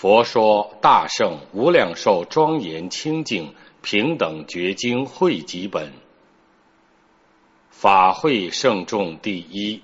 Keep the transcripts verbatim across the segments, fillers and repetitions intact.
佛说大圣无量寿庄严清净平等觉经汇集本，法会圣众第一。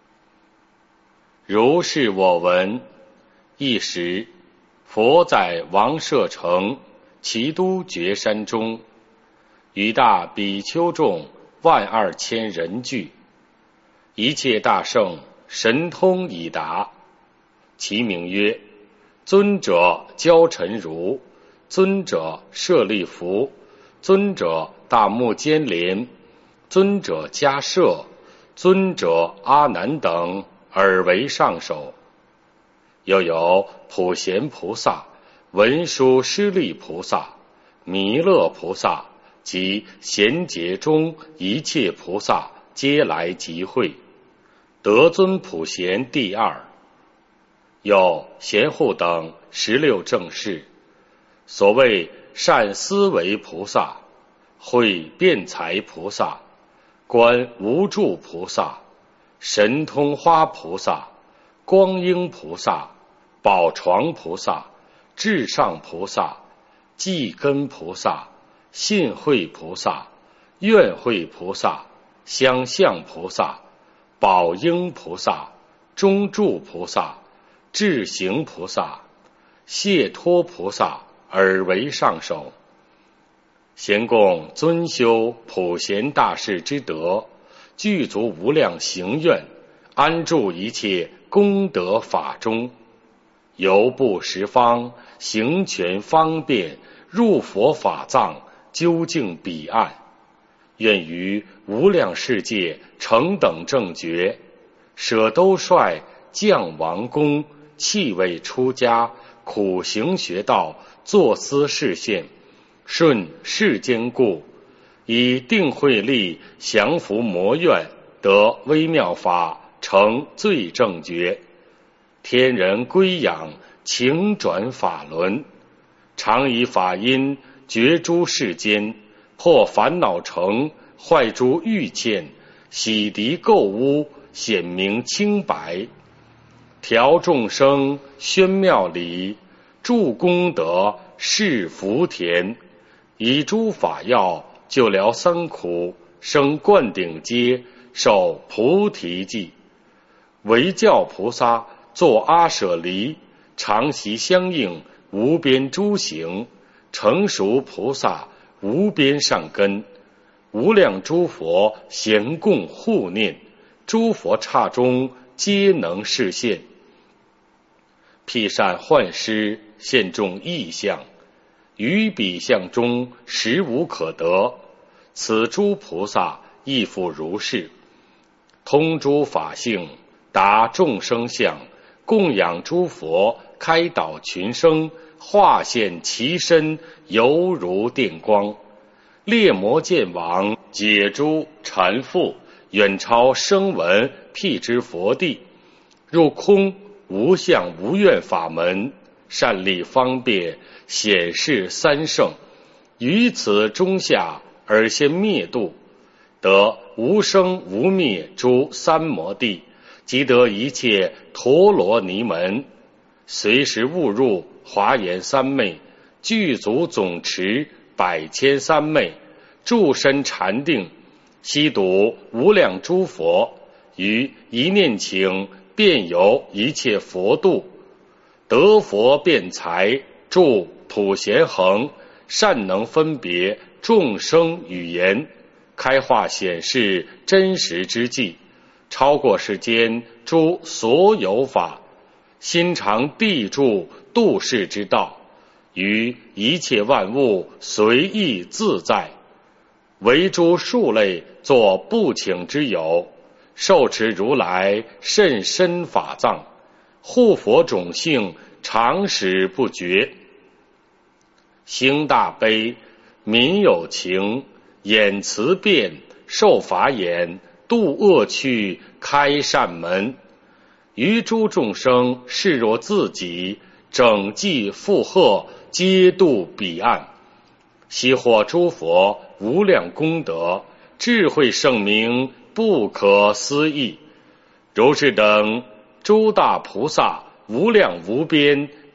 如是我闻，一时佛在王舍城齐都觉山中，与大比丘众万二千人聚，一切大圣神通已达，其名曰尊者焦陈如，尊者舍利弗，尊者大目犍连，尊者迦摄，尊者阿难等而为上首。又有普贤菩萨、文殊师利菩萨、弥勒菩萨及贤劫中一切菩萨皆来集会。得尊普贤第二。有贤护等十六正士，所谓善思维菩萨、慧辩才菩萨、观无住菩萨、神通花菩萨、光阴菩萨、宝床菩萨、至上菩萨、寂根菩萨、信慧菩萨、愿慧菩萨、相向菩萨、宝应菩萨、中住菩萨、智行菩萨、解脱菩萨而为上首。咸共尊修普贤大士之德，具足无量行愿，安住一切功德法中，游步十方，行权方便，入佛法藏，究竟彼岸。愿于无量世界成等正觉，舍兜率，降王宫，弃位出家，苦行学道，作思示现，顺世间故，以定慧力降伏魔怨，得微妙法，成最正觉。天人归仰，情转法轮，常以法音觉诸世间，破烦恼城，坏诸欲见，洗涤垢污，显明清白，调众生宣妙理，助功德示福田，以诸法药救疗僧苦，生灌顶阶，受菩提记。唯教菩萨作阿舍离，常习相应无边诸行，成熟菩萨无边上根，无量诸佛咸共护念，诸佛刹中皆能示现。辟善幻施，现众异象，于彼象中实无可得。此诸菩萨亦复如是，通诸法性，达众生相，供养诸佛，开导群生，化现其身，犹如电光。猎魔见王，解诸缠缚，远超声闻辟支佛地，入空无相无愿法门，善利方便，显示三圣，于此中下而先灭度，得无生无灭诸三摩地，即得一切陀罗尼门，随时误入华严三昧，具足总持百千三昧，住身禅定，悉睹无量诸佛，于一念请遍游一切佛度，得佛辩才，住普贤恒，善能分别众生语言，开化显示真实之际，超过世间诸所有法，心常地住度世之道，于一切万物随意自在，为诸数类作不请之友，受持如来甚深法藏，护佛种性常使不绝。兴大悲，民有情，演慈辩，受法眼，度恶趣，开善门，于诸众生视若自己，整济负荷，皆度彼岸。悉获诸佛无量功德，智慧圣明，不可思议。如是等诸大菩萨无量无边，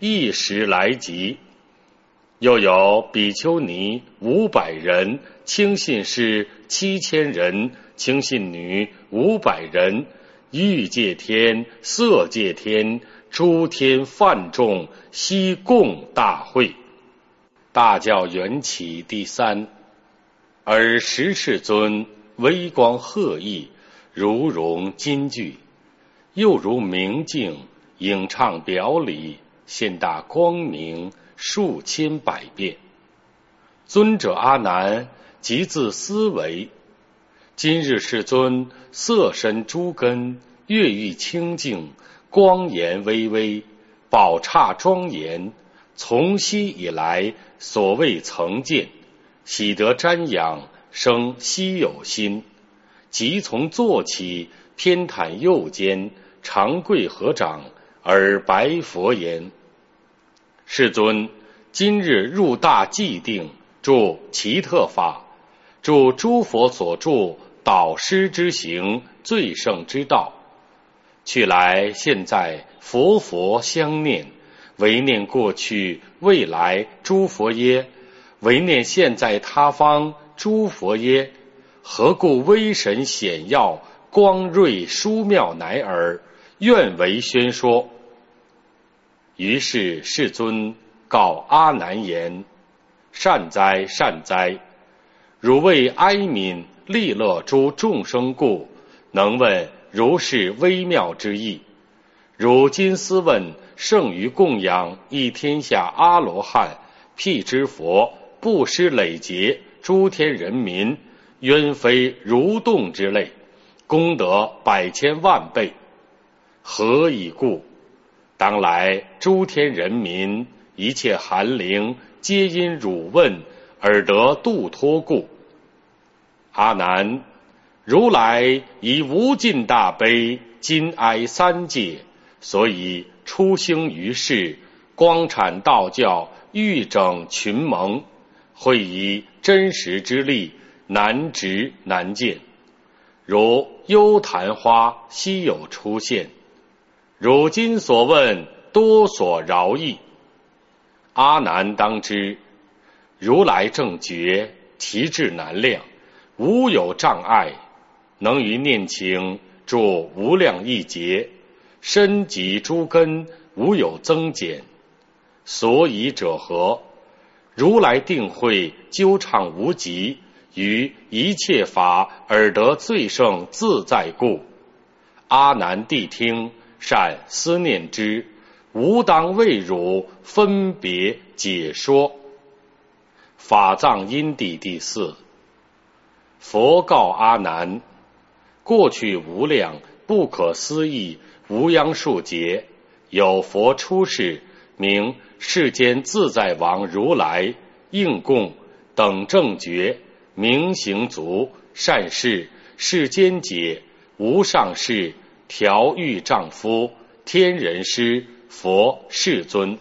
一时来及。又有比丘尼五百人，清信士七千人，清信女五百人，欲界天、色界天、诸天梵众悉共大会。大教缘起第三，而十世尊微光赫熠，如融金具，又如明镜，影唱表里，现大光明，数千百变。尊者阿难即自思维，今日世尊色身诸根，月欲清净，光颜巍巍，宝刹庄严，从昔以来所未曾见，喜得瞻仰，生稀有心，即从坐起，偏袒右肩，长跪合掌，而白佛言：世尊，今日入大寂定，著奇特法，著诸佛所著导师之行，最胜之道。去来现在佛佛相念，唯念过去未来诸佛耶？唯念现在他方诸佛耶？何故威神显耀，光瑞殊妙乃尔？愿为宣说。于是世尊告阿难言：善哉善哉，汝为哀悯利乐诸众生故，能问如是微妙之意。汝今思问，胜于供养一天下阿罗汉、辟支佛、布施累劫诸天人民，冤非蠕动之类，功德百千万倍。何以故？当来诸天人民一切寒灵，皆因汝问而得度脱故。阿难，如来以无尽大悲，今哀三界，所以出兴于世，光阐道教，欲整群盟，会以真实之力，难执难见。如幽昙花稀有出现，汝今所问多所饶益。阿难当知，如来正觉，其智难量，无有障碍，能于念情著无量亿劫，身及诸根无有增减。所以者何？如来定慧究畅无极，于一切法而得最胜自在故。阿难谛听，善思念之，吾当为汝分别解说。法藏因地第四。佛告阿难：过去无量不可思议无央数劫，有佛出世，名世间自在王如来，应供等正觉，明行足，善事，世间解，无上士，调御丈夫，天人师，佛世尊。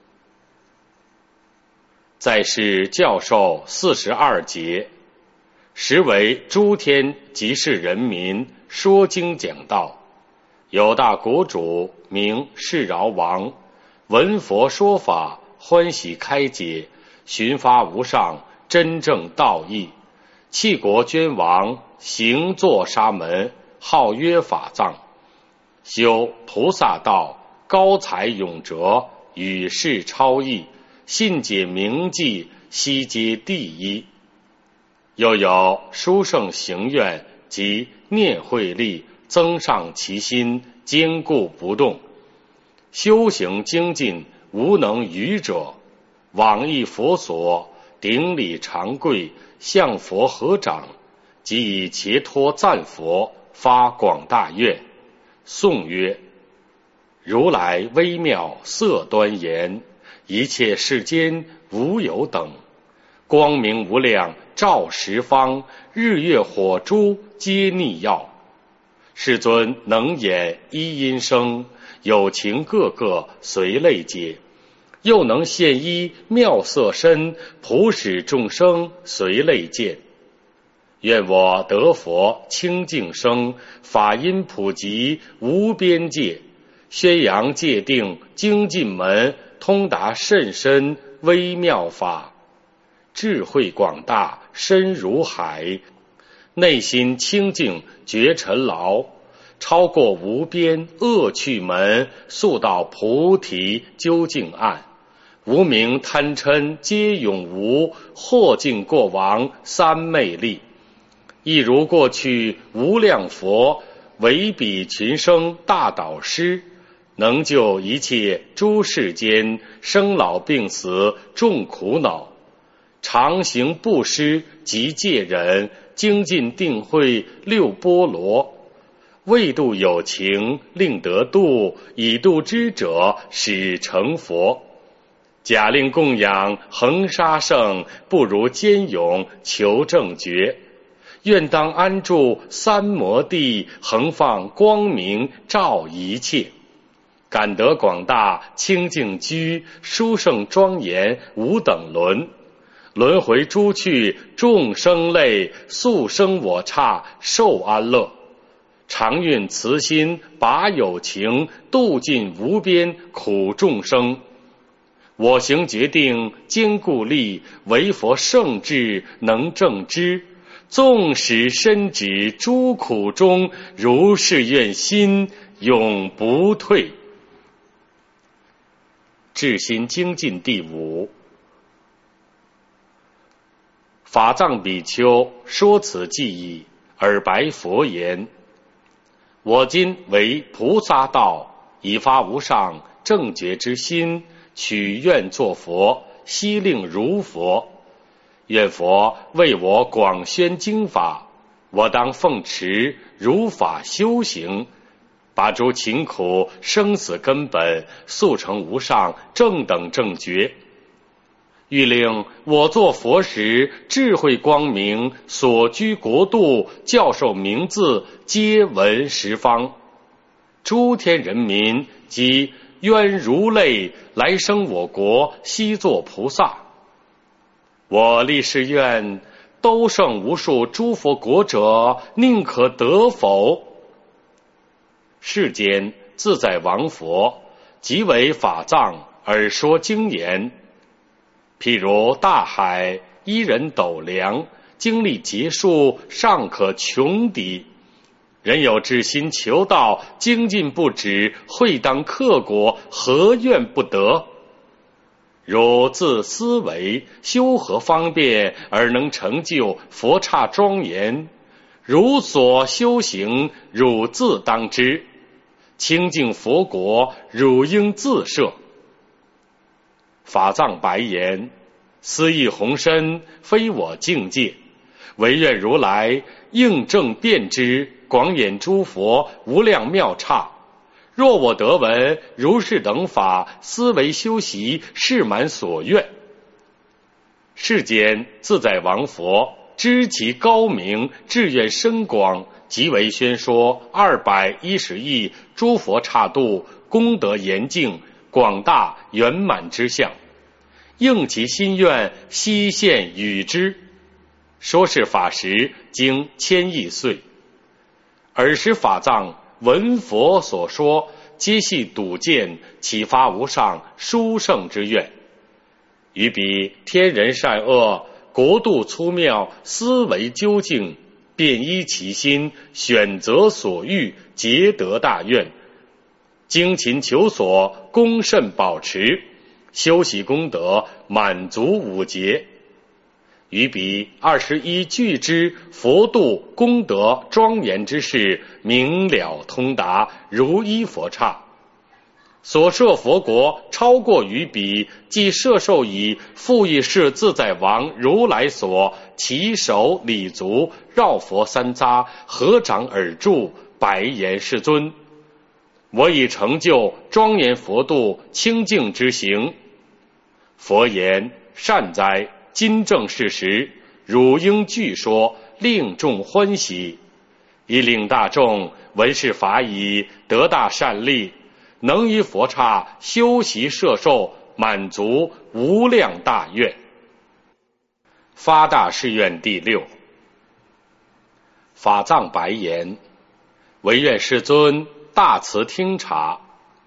在世教授四十二节，实为诸天即是人民说经讲道。有大国主名世饶王，闻佛说法，欢喜开解，寻发无上真正道义。弃国捐王，行作沙门，号曰法藏，修菩萨道，高才永哲，与世超异，信解明记，悉皆第一。又有殊胜行愿及念慧力，增上其心，坚固不动，修行精进，无能愚者。往诣佛所，顶礼长跪，向佛合掌，即以伽托赞佛，发广大愿，颂曰：如来微妙色端严，一切世间无有等，光明无量照十方，日月火珠皆逆耀。世尊能演一音声，有情个个随类解，又能现一妙色身，普使众生随类见。愿我得佛清净生，法音普及无边界， 宣扬戒定精进门，通达甚深微妙法，智慧广大深如海，内心清净觉尘劳，超过无边恶趣门，速到菩提究竟岸。无明贪嗔皆永无，或尽过往三昧力。亦如过去无量佛，为彼群生大导师，能救一切诸世间生老病死众苦恼，常行布施及戒忍，精进定慧六波罗，为度有情令得度，以度之者使成佛。假令供养恒沙圣，不如坚勇求正觉。愿当安住三摩地，恒放光明照一切。感得广大清净居，殊胜庄严无等伦。轮回诸趣众生类，速生我刹受安乐。常运慈心拔有情，度尽无边苦众生。我行决定坚固力，唯佛圣智能正知。纵使身止诸苦中，如是愿心永不退。至心精进第五。法藏比丘说此偈已，尔白佛言：我今为菩萨道，以发无上正觉之心，取愿作佛，悉令如佛。愿佛为我广宣经法，我当奉持如法修行，把诸勤苦生死根本，速成无上正等正觉。欲令我作佛时，智慧光明，所居国度教授名字，皆闻十方。诸天人民及冤如类，来生我国，悉作菩萨。我立誓愿，都胜无数诸佛国者，宁可得否？世间自在王佛，即为法藏而说经言。譬如大海，一人斗量，经历劫数，尚可穷敌。人有至心求道，精进不止，会当克果，何愿不得？汝自思维，修何方便而能成就佛刹庄严？汝所修行，汝自当知。清净佛国，汝应自设。法藏白言：思意宏深，非我境界，唯愿如来应正遍知，广演诸佛无量妙刹。若我得闻如是等法，思维修习，誓满所愿。世间自在王佛，知其高明，志愿深广，即为宣说二百一十亿诸佛刹度，功德严净，广大圆满之相，应其心愿，悉现与之。说是法时，经千亿岁。尔时法藏闻佛所说，皆系笃见，启发无上殊胜之愿。于彼天人善恶，国度粗妙，思维究竟，便依其心，选择所欲，结得大愿。精勤求索，恭慎保持，修习功德，满足五劫。于彼二十一具之佛度功德庄严之事，明了通达，如一佛刹。所设佛国超过于彼，即摄受以复亦是自在王如来所，其手礼足，绕佛三匝，合掌而住，白言世尊：我已成就庄严佛度清净之行。佛言：善哉，今正是时，汝应具说，令众欢喜。以令大众闻是法已，得大善利，能于佛刹修习摄受，满足无量大愿。发大誓愿第六。法藏白言：唯愿世尊大慈听察，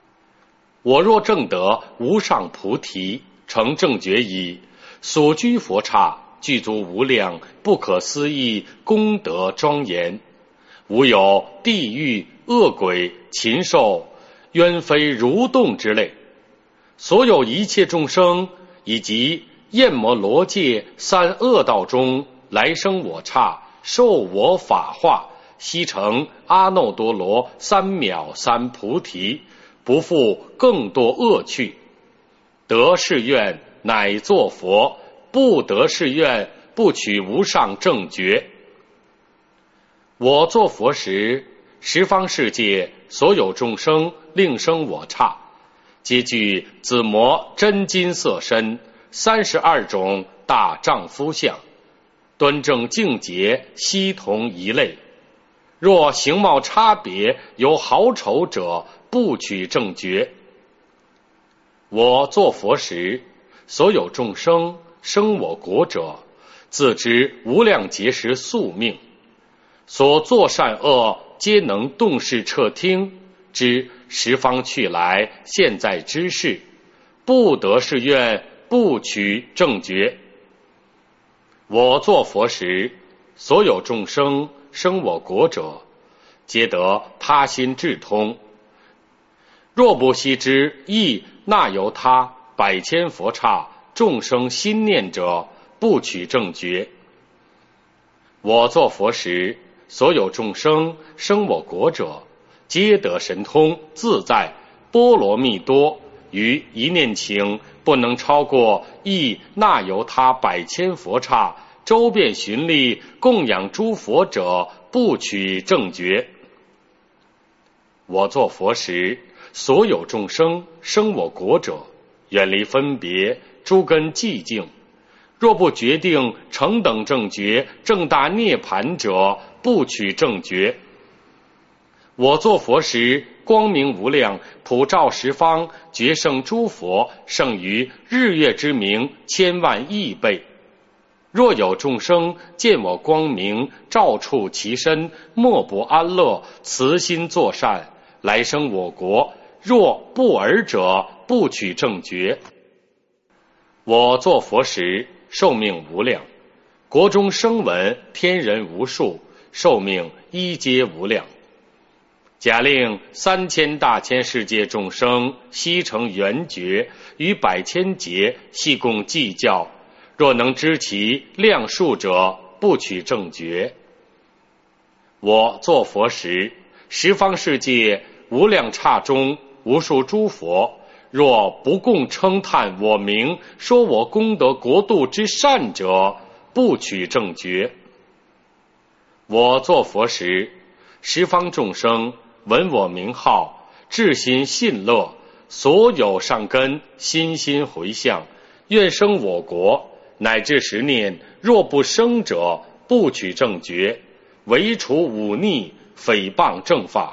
我若正得无上菩提，成正觉矣，所居佛刹具足无量不可思议功德庄严，无有地狱恶鬼禽兽冤非蠕动之类，所有一切众生以及焰摩罗界三恶道中来生我刹，受我法化，悉成阿耨多罗三藐三菩提，不复更多恶趣。得是愿乃作佛，不得是愿不取无上正觉。我作佛时，十方世界所有众生令生我刹，皆具紫磨真金色身，三十二种大丈夫相，端正净洁，悉同一类。若形貌差别有好丑者，不取正觉。我作佛时，所有众生生我国者，自知无量劫时宿命，所作善恶皆能洞视彻听，知十方去来现在之事，不得是愿不取正觉。我作佛时，所有众生生我国者，皆得他心智通。若不悉知亦那由他百千佛刹众生心念者，不取正觉。我作佛时，所有众生生我国者，皆得神通自在波罗蜜多，于一念情不能超过亦那由他百千佛刹周遍巡历供养诸佛者，不取正觉。我作佛时，所有众生生我国者，远离分别，诸根寂静，若不决定成等正觉正大涅盘者，不取正觉。我作佛时，光明无量，普照十方，觉胜诸佛，胜于日月之明千万亿倍。若有众生见我光明，照触其身，莫不安乐，慈心作善，来生我国。若不尔者，不取正觉。我作佛时，寿命无量，国中声闻天人无数，寿命一皆无量。假令三千大千世界众生悉成圆觉，于百千劫悉共计较，若能知其量数者，不取正觉。我作佛时，十方世界无量刹中无数诸佛，若不共称叹我名，说我功德国度之善者，不取正觉。我作佛时，十方众生闻我名号，至心信乐，所有善根心心回向，愿生我国，乃至十念，若不生者，不取正觉，唯除忤逆，诽谤正法。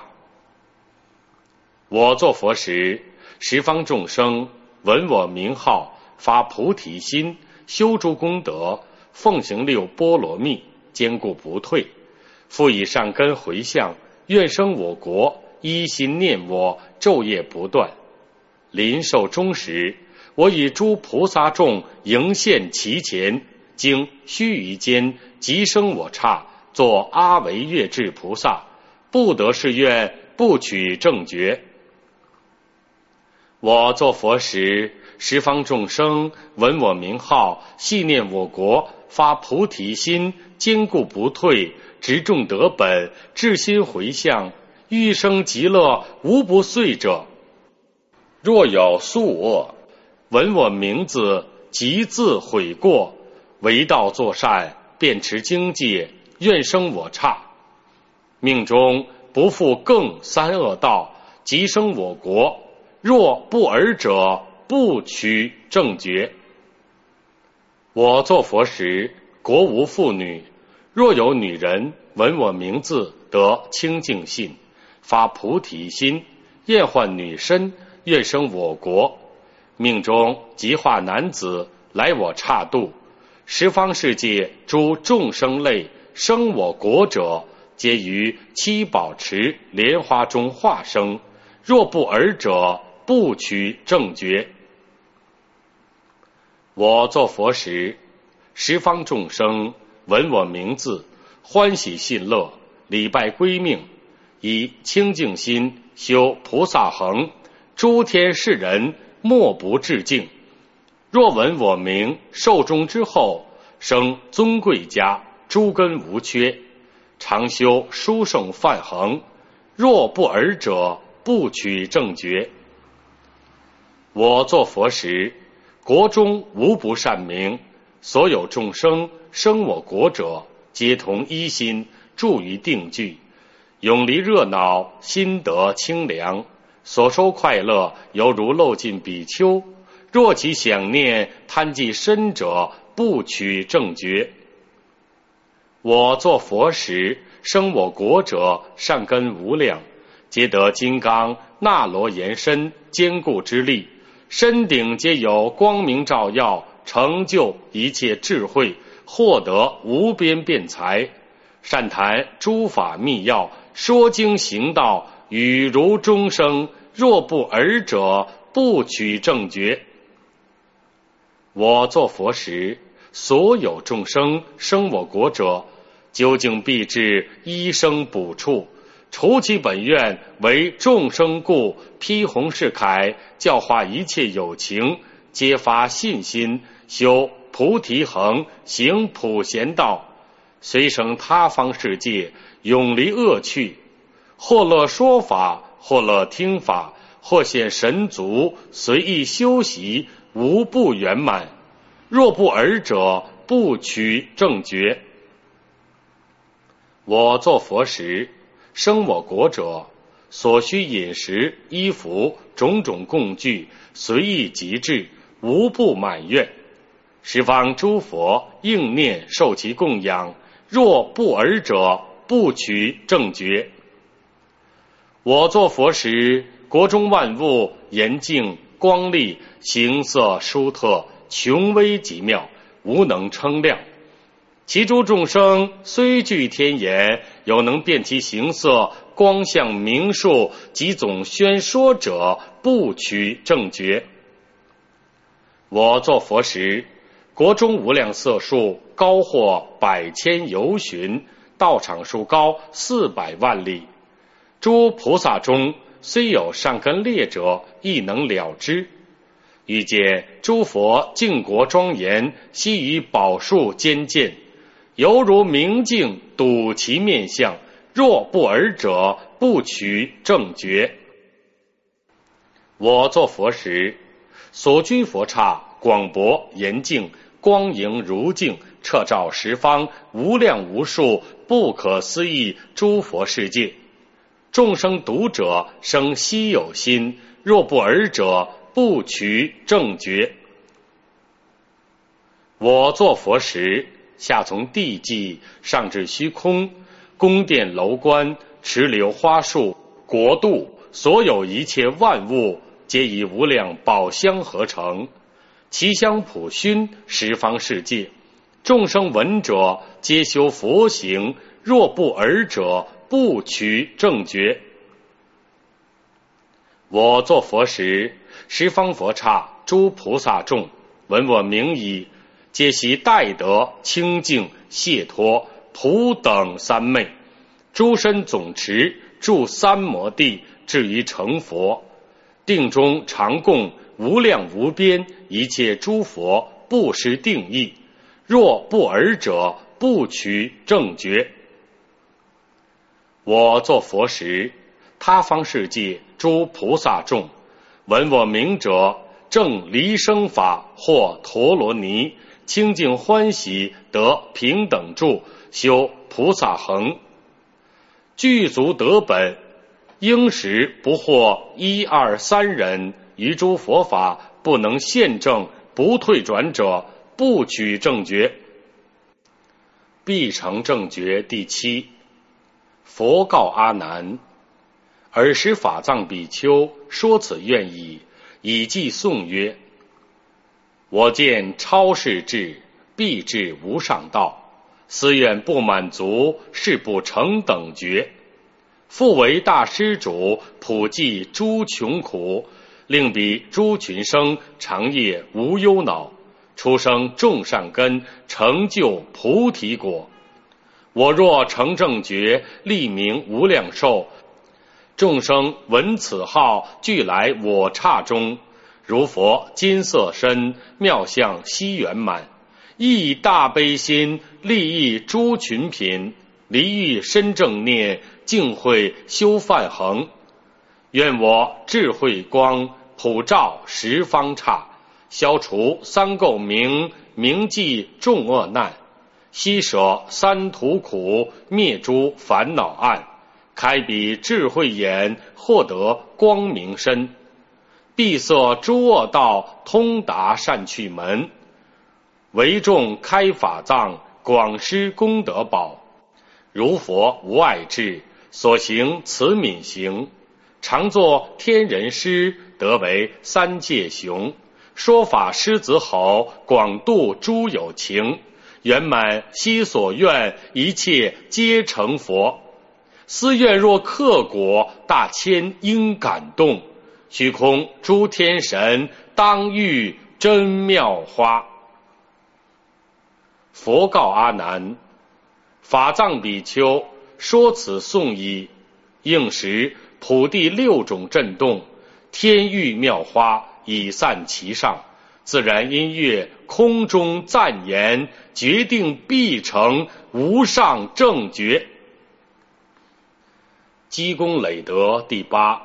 我作佛时，十方众生闻我名号，发菩提心，修诸功德，奉行六波罗蜜，坚固不退，复以善根回向，愿生我国，依心念我，昼夜不断。临寿终时，我与诸菩萨众迎现其前，经须臾间即生我刹，作阿惟越致菩萨，不得是愿，不取正觉。我作佛时，十方众生闻我名号，系念我国，发菩提心，坚固不退，执众得本，至心回向，欲生极乐，无不遂者。若有宿恶，闻我名字，即自悔过，为道作善，便持经戒，愿生我刹。命中不复更三恶道，即生我国。若不尔者，不取正觉。我作佛时，国无妇女，若有女人闻我名字，得清净信，发菩提心，厌患女身，愿生我国。命中即化男子，来我刹度。十方世界诸众生类生我国者，皆于七宝池莲花中化生。若不尔者， 不取正觉。我作佛时，十方众生闻我名字，欢喜信乐，礼拜归命，以清净心修菩萨行，诸天世人莫不致敬。若闻我名，寿终之后，生尊贵家，诸根无缺，常修殊胜梵行，若不尔者，不取正觉。我作佛时，国中无不善名，所有众生生我国者，皆同一心，住于定聚，永离热闹，心得清凉，所收快乐犹如漏尽比丘。若其想念贪忌身者，不取正觉。我作佛时，生我国者善根无量，皆得金刚那罗延身坚固之力，身顶皆有光明照耀，成就一切智慧，获得无边辩才，善谈诸法密要，说经行道，语如钟声。若不尔者，不取正觉。我作佛时，所有众生生我国者，究竟必至一生补处，除其本愿，为众生故，披红饰铠，教化一切有情，皆发信心，修菩提行，行普贤道，随生他方世界，永离恶趣，或乐说法，或乐听法，或显神足，随意修习，无不圆满。若不尔者，不取正觉。我作佛时，生我国者，所需饮食衣服种种供具，随意极致，无不满愿。十方诸佛应念受其供养，若不尔者，不取正觉。我作佛时，国中万物严净光丽，形色殊特，穷微极妙，无能称量。其诸众生虽具天眼，有能辨其形色，光相名数及总宣说者，不取正觉。我作佛时，国中无量色数，高或百千由旬，道场数高四百万里。诸菩萨中，虽有善根劣者，亦能了之。欲见诸佛净国庄严，悉于宝树间见，犹如明镜，睹其面相。若不尔者，不取正觉。我作佛时，所居佛刹广博严净，光莹如镜，彻照十方，无量无数，不可思议诸佛世界。众生读者生希有心，若不尔者，不取正觉。我作佛时，下从地际，上至虚空，宫殿楼观，池流花树，国度，所有一切万物，皆以无量宝香合成，其香普熏十方世界。众生闻者，皆修佛行，若不尔者，不取正觉。我作佛时，十方佛刹诸菩萨众闻我名已，皆悉戴德清净解脱普等三昧，诸身总持，住三摩地，至于成佛。定中常供无量无边一切诸佛，不失定义。若不尔者，不取正觉。我作佛时，他方世界诸菩萨众闻我名者，正离生法或陀罗尼，清净欢喜，得平等住，修菩萨行，具足得本，应时不获一二三人，于诸佛法不能现正，不退转者，不取正觉。必成正觉第七。佛告阿难：尔时法藏比丘说此愿已，以记诵曰：我见超世智，必至无上道，思愿不满足，是不成等觉。复为大施主，普济诸穷苦， 令彼诸群生长夜无忧恼，出生众善根，成就菩提果。我若成正觉，立名无量寿，众生闻此号，俱来我刹中。如佛金色身，妙相悉圆满，亦以大悲心，利益诸群品，离欲深正念，净慧修梵行。愿我智慧光，普照十方刹，消除三垢名，铭记众恶难，悉舍三途苦，灭诸烦恼暗，开彼智慧眼，获得光明身，闭塞诸恶道，通达善趣门，为众开法藏，广施功德宝。如佛无碍智，所行慈悯行，常作天人师，得为三界雄。说法狮子吼，广度诸有情，圆满悉所愿，一切皆成佛。思愿若克果，大千应感动，虚空诸天神，当遇真妙花。佛告阿难：法藏比丘说此颂已，应时普地六种震动，天域妙花已散其上，自然音乐空中赞言，决定必成无上正觉。积功累德第八。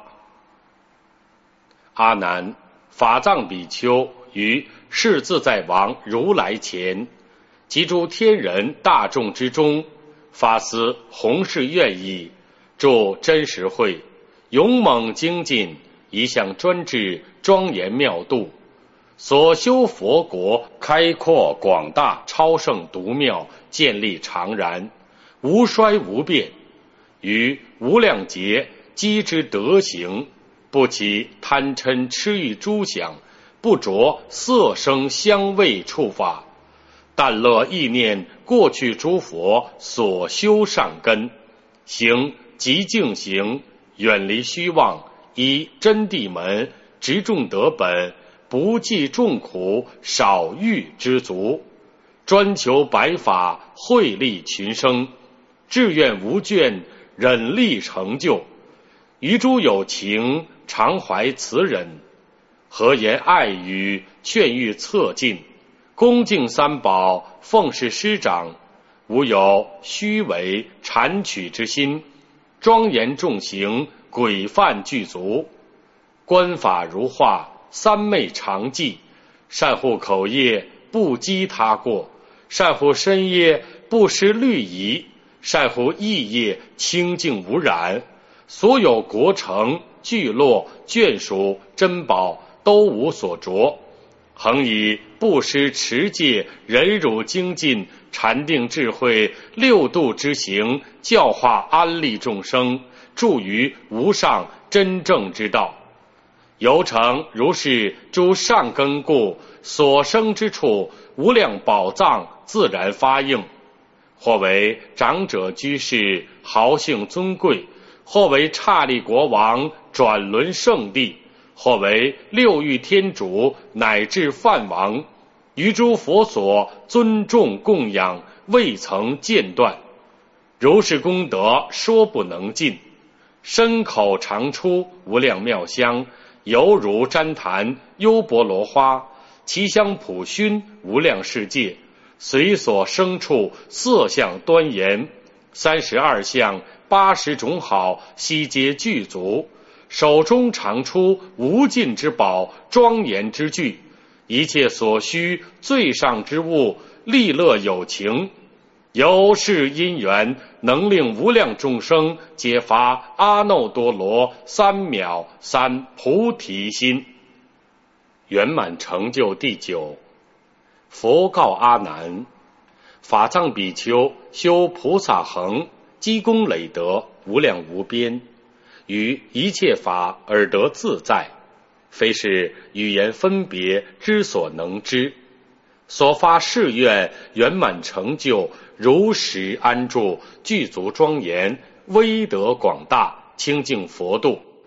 阿难，法藏比丘于世自在王如来前，及诸天人大众之中，发思弘誓愿意，著真实会，勇猛精进，一向专制，庄严妙度，所修佛国开阔广大，超胜独妙，建立常然，无衰无变，于无量劫积之德行，不起贪嗔痴欲诸想，不着色声香味触法，但乐意念过去诸佛所修善根，行极净行，远离虚妄，依真谛门，执众得本，不计众苦，少欲知足，专求白法，惠利群生，志愿无倦，忍力成就。于诸有情，常怀慈忍，和言爱语，劝喻策进，恭敬三宝，奉事师长，无有虚伪谄取之心，庄严重行，规范具足，观法如画，三昧常记，善护口业，不讥他过，善护身业，不失律仪，善护意业，清净无染，所有国城聚落眷属珍宝都无所着，恒以布施持戒忍辱精进禅定智慧六度之行，教化安利众生，助于无上真正之道。由成如是诸善根故，所生之处无量宝藏自然发应，或为长者居士，豪姓尊贵，或为刹利国王，转轮圣地，或为六欲天主，乃至梵王，于诸佛所尊重供养，未曾间断。如是功德说不能尽，身口常出无量妙香，犹如旃檀优婆罗花，其香普熏无量世界，随所生处色相端严，三十二相八十种好，悉皆具足，手中常出无尽之宝，庄严之具，一切所需最上之物，利乐有情，由是因缘，能令无量众生皆发阿耨多罗三藐三菩提心。圆满成就第九。佛告阿难：法藏比丘修菩萨行，积功累德，无量无边，于一切法而得自在，非是语言分别之所能知。所发誓愿圆满成就，如实安住，具足庄严，威德广大，清净佛度，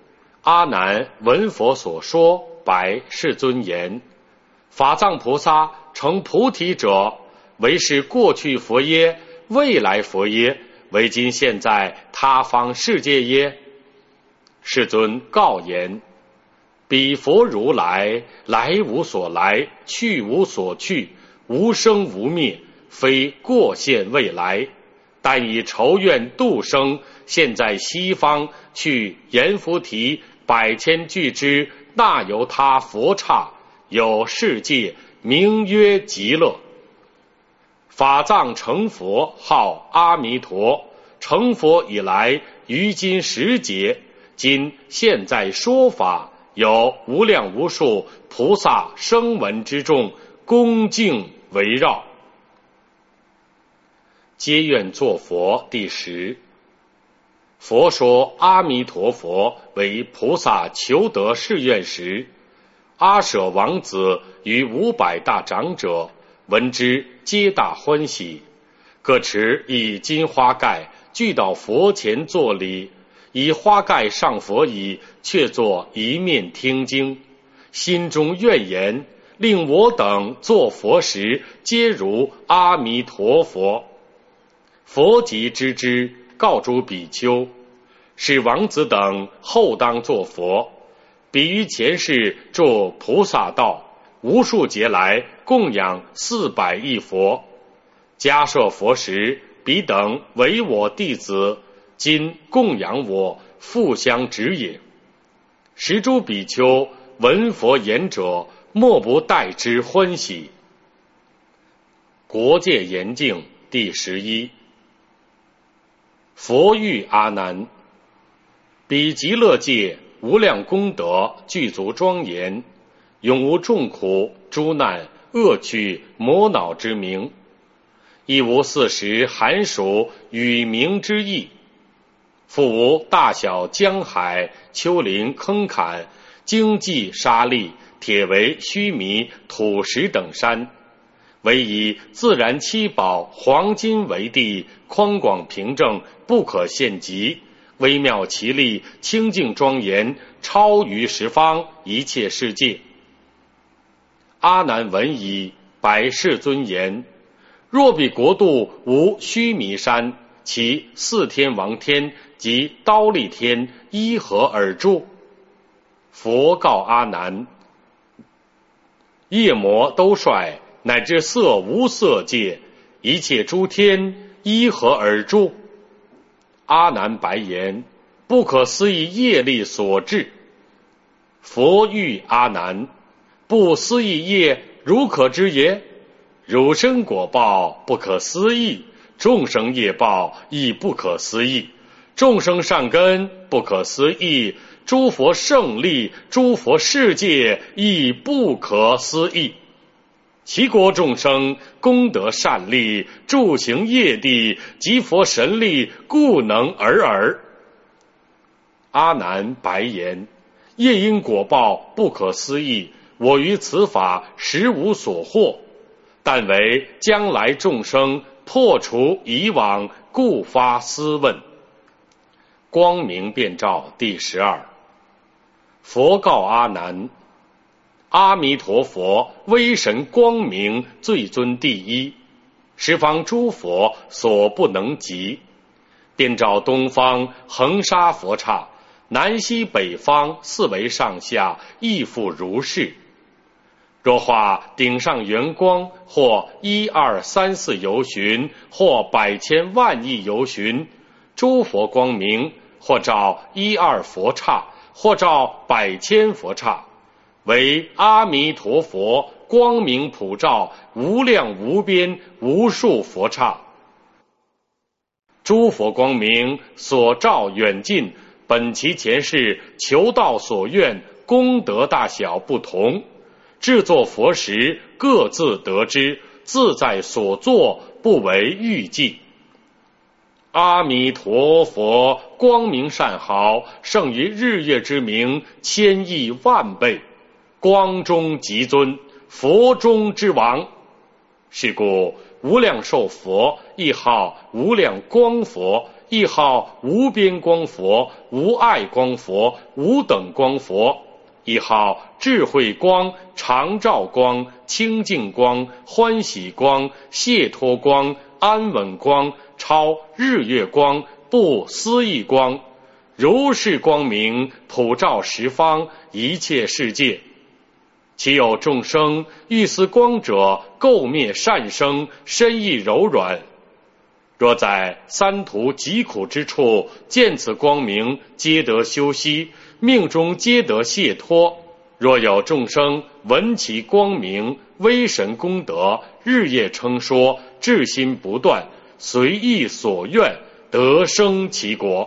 阿难闻佛所说，白世尊言：法藏菩萨成菩提者，为是过去佛耶？未来佛耶？为今现在他方世界耶？世尊告言：彼佛如来，来无所来，去无所去，无生无灭，非过现未来，但以仇怨度生，现在西方去阎浮提百千俱之那由他佛刹，有世界名曰极乐。法藏成佛号阿弥陀，成佛以来于今时节，今现在说法，有无量无数菩萨声闻之众恭敬围绕。皆愿作佛第十。佛说阿弥陀佛为菩萨求得誓愿时，阿舍王子与五百大长者闻之，皆大欢喜，各持以金花盖具到佛前作礼，以花盖上佛椅，却坐一面听经，心中怨言：令我等作佛时，皆如阿弥陀佛。佛即知之，告诸比丘：使王子等后当作佛。彼于前世著菩萨道，无数劫来供养四百亿佛。迦设佛时，彼等为我弟子，今供养我，复相指也。时诸比丘闻佛言者，莫不待之欢喜。国界严净第十一。佛喻阿难：彼极乐界无量功德具足庄严，永无众苦诸难恶趣魔恼之名，亦无四时寒暑雨鸣之意，复无大小江海丘陵坑坎荆棘沙砾铁围须弥土石等山，唯以自然七宝黄金为地，宽广平正，不可限极，微妙奇丽，清净庄严，超于十方一切世界。阿难闻已，白世尊言：若彼国度无须弥山，其四天王天及忉利天依何而住？佛告阿难：夜魔都率乃至色无色界，一切诸天依何而住？阿难白言：不可思议业力所致。佛喻阿难：不思议业如可知也？汝生果报不可思议，众生业报亦不可思议，众生善根不可思议，诸佛胜利，诸佛世界亦不可思议。其国众生功德善力，住行业地，及佛神力，故能尔尔。阿难白言：业因果报不可思议，我于此法实无所获，但为将来众生破除以往，故发思问。光明遍照第十二。佛告阿难：阿弥陀佛威神光明，最尊第一，十方诸佛所不能及。遍照东方恒沙佛刹，南西北方四维上下，亦复如是。若化顶上圆光，或一二三四由旬，或百千万亿由旬，诸佛光明，或照一二佛刹，或照百千佛刹，为阿弥陀佛光明普照，无量无边无数佛刹。诸佛光明所照远近，本其前世求道所愿，功德大小不同，制作佛时各自得知，自在所作，不为预计。阿弥陀佛光明善好，胜于日月之明千亿万倍，光中极尊，佛中之王。是故无量寿佛亦号无量光佛， 亦号无边光佛、无碍光佛、无等光佛，亦号智慧光、常照光、清净光、欢喜光、解脱光、安稳光、超日月光、不思议光，如是光明普照十方一切世界。其有众生欲思光者，垢灭善生，身意柔软。若在三途疾苦之处见此光明，皆得修息，命中皆得解脱。若有众生闻其光明，威神功德，日夜称说，至心不断，随意所愿，得生其国。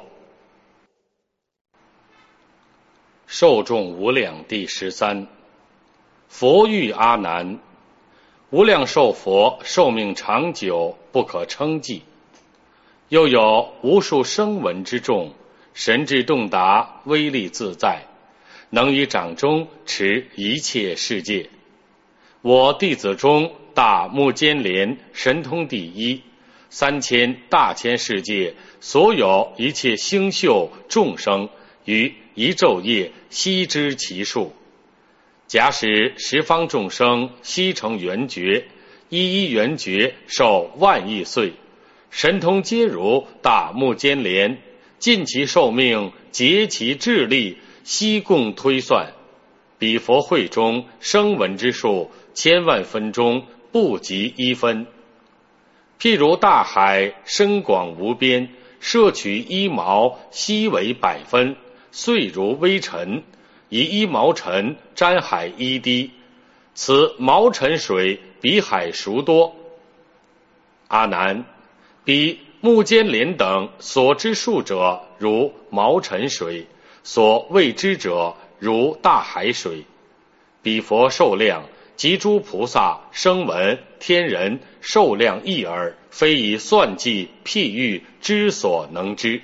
受众无量第十三。佛欲阿难，无量寿佛寿命长久，不可称计。又有无数声闻之众，神智洞达，威力自在，能于掌中持一切世界。我弟子中大目犍连神通第一，三千大千世界所有一切星宿众生，于一昼夜悉知其数。假使十方众生悉成圆觉，一一圆觉寿万亿岁，神通皆如大目犍连，尽其寿命，竭其智力，悉共推算。彼佛会中声闻之数，千万分中不及一分。譬如大海深广无边，摄取一毛，悉为百分，碎如微尘。以一毛尘沾海一滴，此毛尘水比海孰多？阿难，彼目犍连等所知数者，如毛尘水；所未知者，如大海水。彼佛寿量，及诸菩萨、声闻、天人寿量异耳，非以算计譬喻之所能知。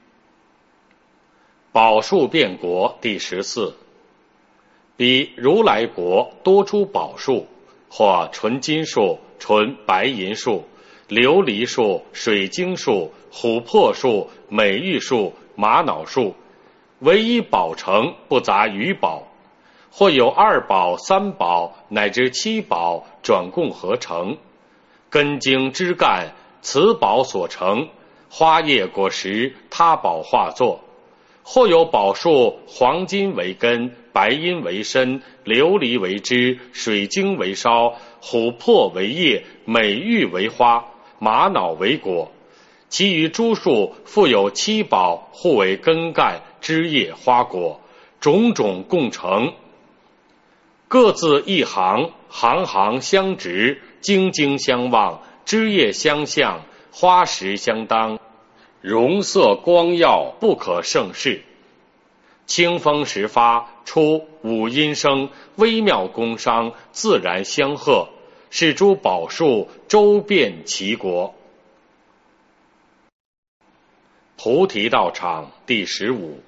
宝树变国第十四。彼如来国多诸宝树，或纯金树、纯白银树、琉璃树、水晶树、琥珀树、美玉树、玛瑙树，唯一宝成，不杂余宝。或有二宝、三宝乃至七宝转共合成，根茎枝干此宝所成，花叶果实他宝化作。或有宝树黄金为根，白银为身，琉璃为枝，水晶为梢，琥珀为叶，美玉为花，玛瑙为果。其余诸树复有七宝，互为根干、枝叶、花果，种种共成，各自一行，行行相直，茎茎相望，枝叶相向，花实相当，容色光耀，不可胜视。清风时发，出五音声，微妙工商，自然相和，是诸宝树周遍其国。菩提道场第十五。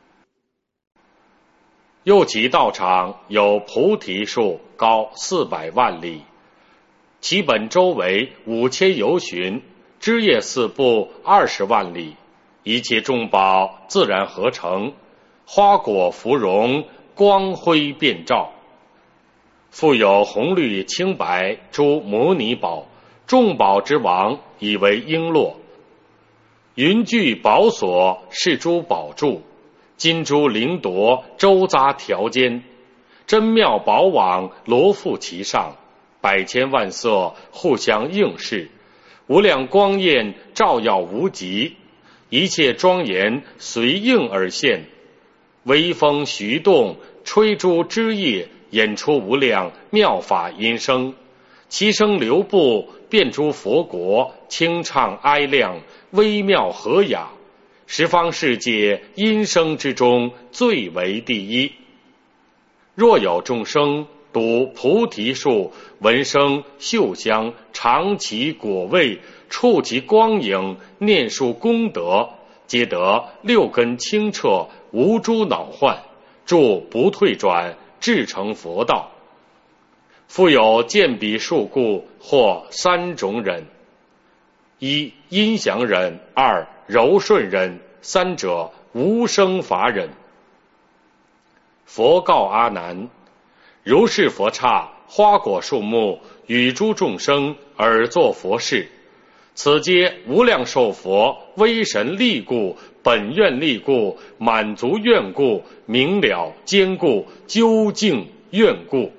又其道场有菩提树高四百万里，其本周围五千由旬，枝叶四部二十万里，一切众宝自然合成，花果芙蓉，光辉遍照。复有红绿青白诸摩尼宝，众宝之王，以为璎珞。云聚宝所，是诸宝柱，金珠灵夺，周匝条间，真妙宝网罗覆其上，百千万色互相映饰，无量光焰照耀无极，一切庄严随应而现。微风徐动，吹诸枝叶，演出无量妙法音声，其声流布，遍诸佛国，清畅哀亮，微妙和雅，十方世界音声之中最为第一。若有众生读菩提树，闻声嗅香，尝其果味，触其光影，念述功德，皆得六根清澈，无诸恼患，住不退转，至成佛道。复有见彼树故，或三种忍：一、音响忍；二、 柔顺忍，三者无生法忍。佛告阿难：如是佛刹花果树木与诸众生而作佛事，此皆无量寿佛威神力故，本愿力故，满足愿故，明了坚固，究竟愿故。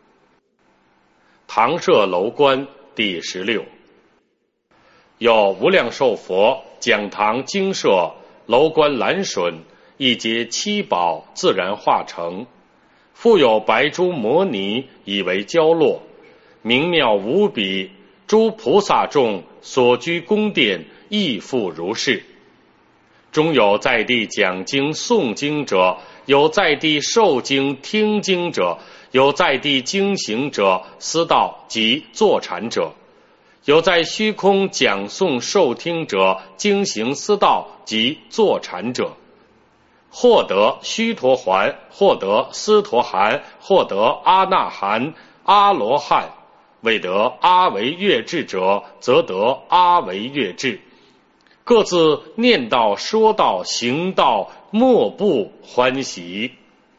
唐舍楼观第十六。有无量寿佛讲堂精舍楼观蓝笋，一节七宝自然化成，复有白珠摩尼以为交落，明妙无比。诸菩萨众所居宫殿亦复如是。中有在地讲经诵经者，有在地受经听经者，有在地经行者，思道及坐禅者，有在虚空讲诵受听者，经行思道及坐禅者，获得须陀洹，获得斯陀含，获得阿那含、阿罗汉。未得阿惟越致者，则得阿惟越致。各自念道、说道、行道，莫不欢喜。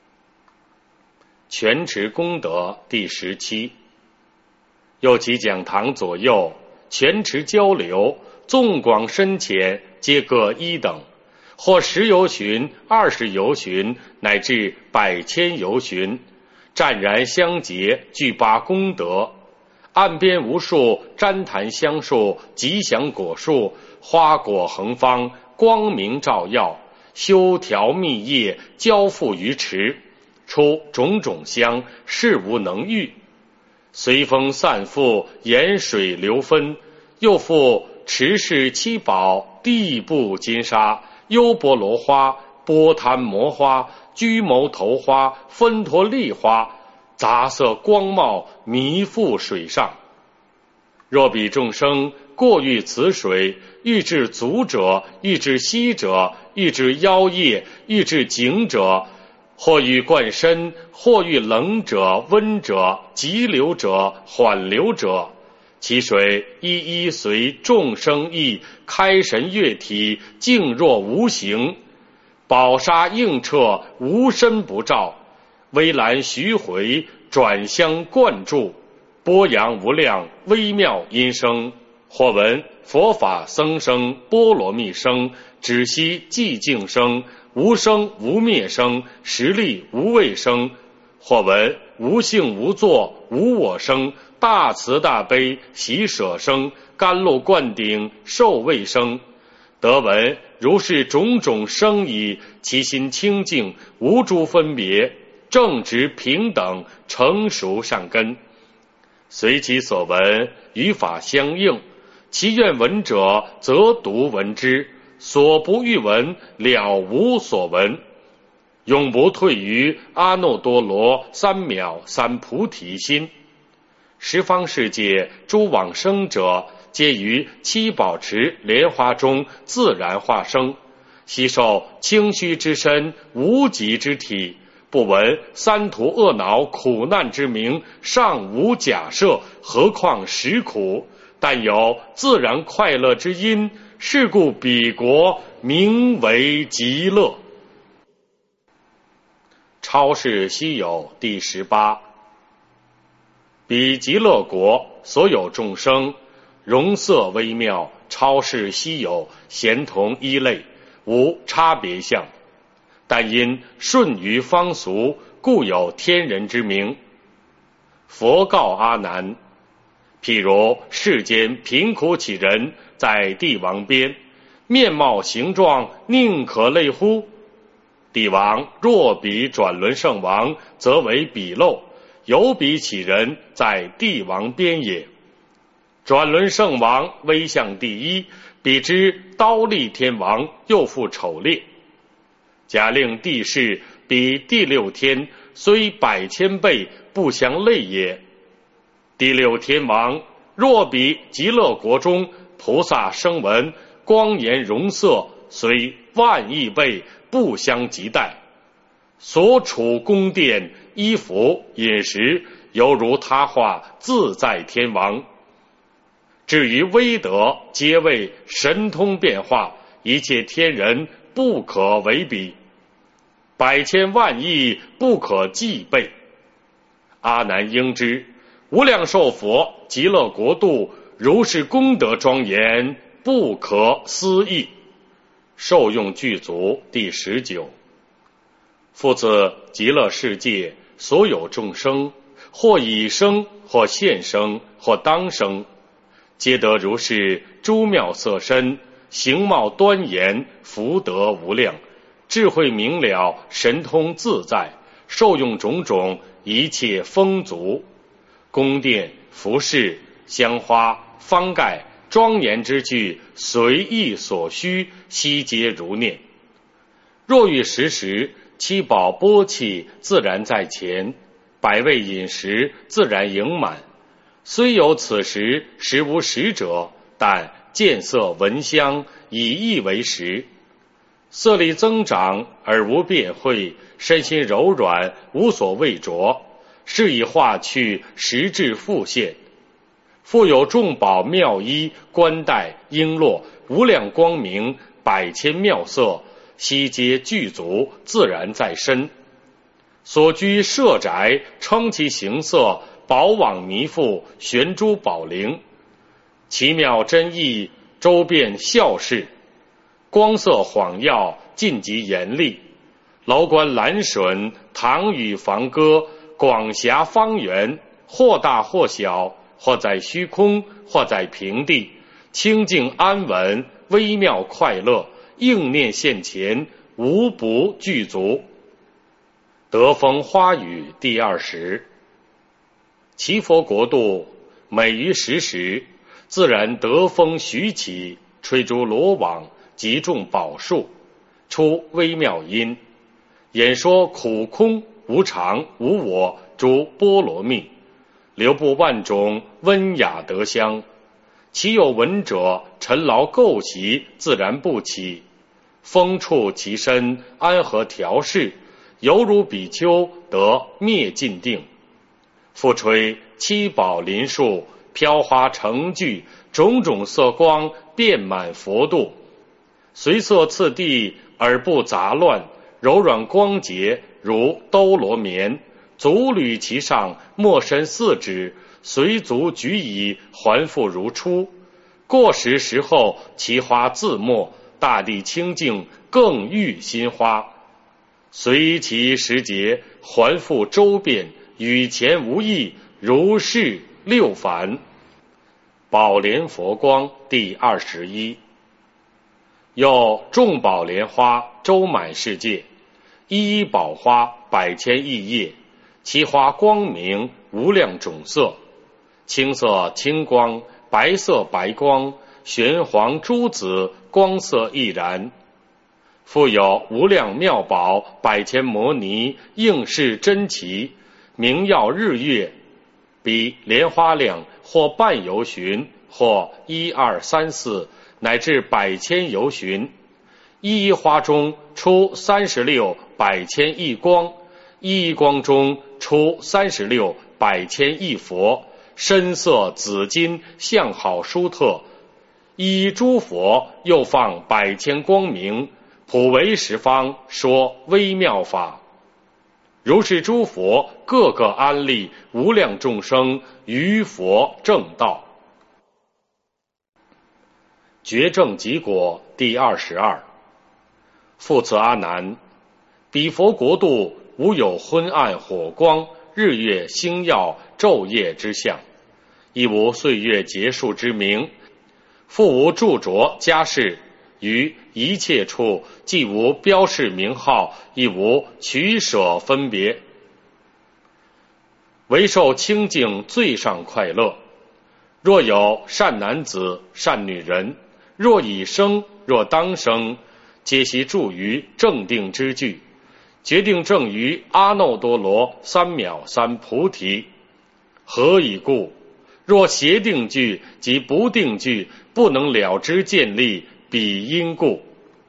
全持功德第十七。又其讲堂左右，全持交流，纵广深浅，皆各一等，或十由旬、二十由旬，乃至百千由旬，湛然相结，具八功德。岸边无数旃檀香树、吉祥果树，花果横方，光明照耀，修条密叶，交付于池，出种种香，事无能喻。随风散复，沿水流分，又复池室七宝，地布金沙，优波罗花、波檀摩花、居牟头花、芬陀利花，杂色光茂，弥覆水上。若彼众生过遇此水，欲至足者，欲至膝者，欲至腰腋，欲至颈者，或欲灌身，或欲冷者、温者，急流者、缓流者，其水一一随众生意，开神悦体，静若无形，宝沙映彻，无身不照，微澜徐回，转相灌注，波扬无量，微妙音声。或闻佛法僧声、波罗蜜声，止息寂静声，无生无灭声，实力无畏声。或闻无性无作无我声，大慈大悲喜舍声，甘露灌顶受味声。得闻如是种种声已，其心清净，无诸分别，正直平等，成熟善根。随其所闻，与法相应，其愿闻者，则独闻之；所不欲闻，了无所闻。永不退于阿耨多罗三藐三菩提心。十方世界诸往生者，皆于七宝池莲花中自然化生，悉受清虚之身，无极之体，不闻三途恶恼苦难之名，尚无假设，何况实苦？但有自然快乐之因，是故彼国名为极乐。超世稀有第十八。彼极乐国所有众生，容色微妙，超世稀有，咸同一类，无差别相。但因顺于方俗，故有天人之名。佛告阿难：譬如世间贫苦乞人，在帝王边，面貌形状，宁可类乎？帝王若比转轮圣王，则为鄙陋；有比乞人，在帝王边也。转轮圣王威相第一，比之刀立天王，又复丑劣。假令帝释，比第六天，虽百千倍，不相类也。第六天王若比极乐国中菩萨声闻，光颜容色，虽万亿倍，不相及待。所处宫殿、衣服、饮食，犹如他化自在天王。至于威德，皆为神通变化， 一切天人不可为比，百千万亿不可计备。阿难应知，无量寿佛极乐国度如是功德庄严，不可思议。受用具足第十九。复次极乐世界所有众生，或已生，或现生，或当生，皆得如是诸妙色身，形貌端严，福德无量，智慧明了，神通自在，受用种种一切丰足，宫殿服饰香花方盖庄严之具，随意所需，悉皆如念。若欲食时，七宝钵器自然在前，百味饮食自然盈满。虽有此时实无食者，但见色闻香，以意为食。色力增长而无变慧，身心柔软，无所畏着，是以化去实质复现。复有众宝妙衣冠带璎珞，无量光明，百千妙色，悉皆具足，自然在身。所居舍宅，称其形色，宝网弥覆，悬珠宝铃，奇妙真意，周遍孝事，光色晃耀，尽极严厉。楼观蓝笋，堂宇房歌，广狭方圆，或大或小，或在虚空，或在平地，清净安稳，微妙快乐，应念现前，无不具足。德风花语第二十。其佛国度每于时时，自然德风徐起，吹诸罗网，集众宝树，出微妙音，演说苦空无常无我诸波罗蜜，流布万种温雅德香。其有闻者，尘劳垢习自然不起，风触其身，安和调适，犹如比丘得灭尽定。复吹七宝林树，飘花成聚，种种色光，遍满佛度，随色次第而不杂乱，柔软光洁，如兜罗棉，足履其上，没身四指，随足举矣，还复如初。过时时后，其花自没，大地清净，更育新花。随其时节，还复周遍，与前无异，如是六返。宝莲佛光第二十一。有众宝莲花周满世界，一一宝花百千亿叶，其花光明，无量种色，青色青光，白色白光，玄黄朱紫，光色亦然。复有无量妙宝，百千摩尼，应是珍奇，明耀日月，比莲花量，或半由旬，或一二三四，乃至百千由旬。一一花中出三十六百千亿光，一一光中出三十六百千亿佛，身色紫金，相好殊特。一诸佛又放百千光明，普为十方，说微妙法。如是诸佛各个安立，无量众生于佛正道。觉正极果第二十二。复次阿难，彼佛国度无有昏暗火光，日月星耀，昼夜之相，亦无岁月结束之名，复无著着家事，于一切处既无标示名号，亦无取舍分别，唯受清净最上快乐。若有善男子善女人，若已生若当生，皆悉住于正定之具，决定正于阿耨多罗三藐三菩提。何以故？若邪定句及不定句不能了之见立，彼因故。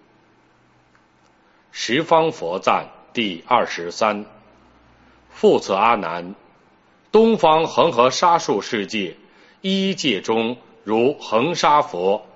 十方佛赞第二十三。复次阿难，东方恒河沙数世界，一一界中如恒沙佛，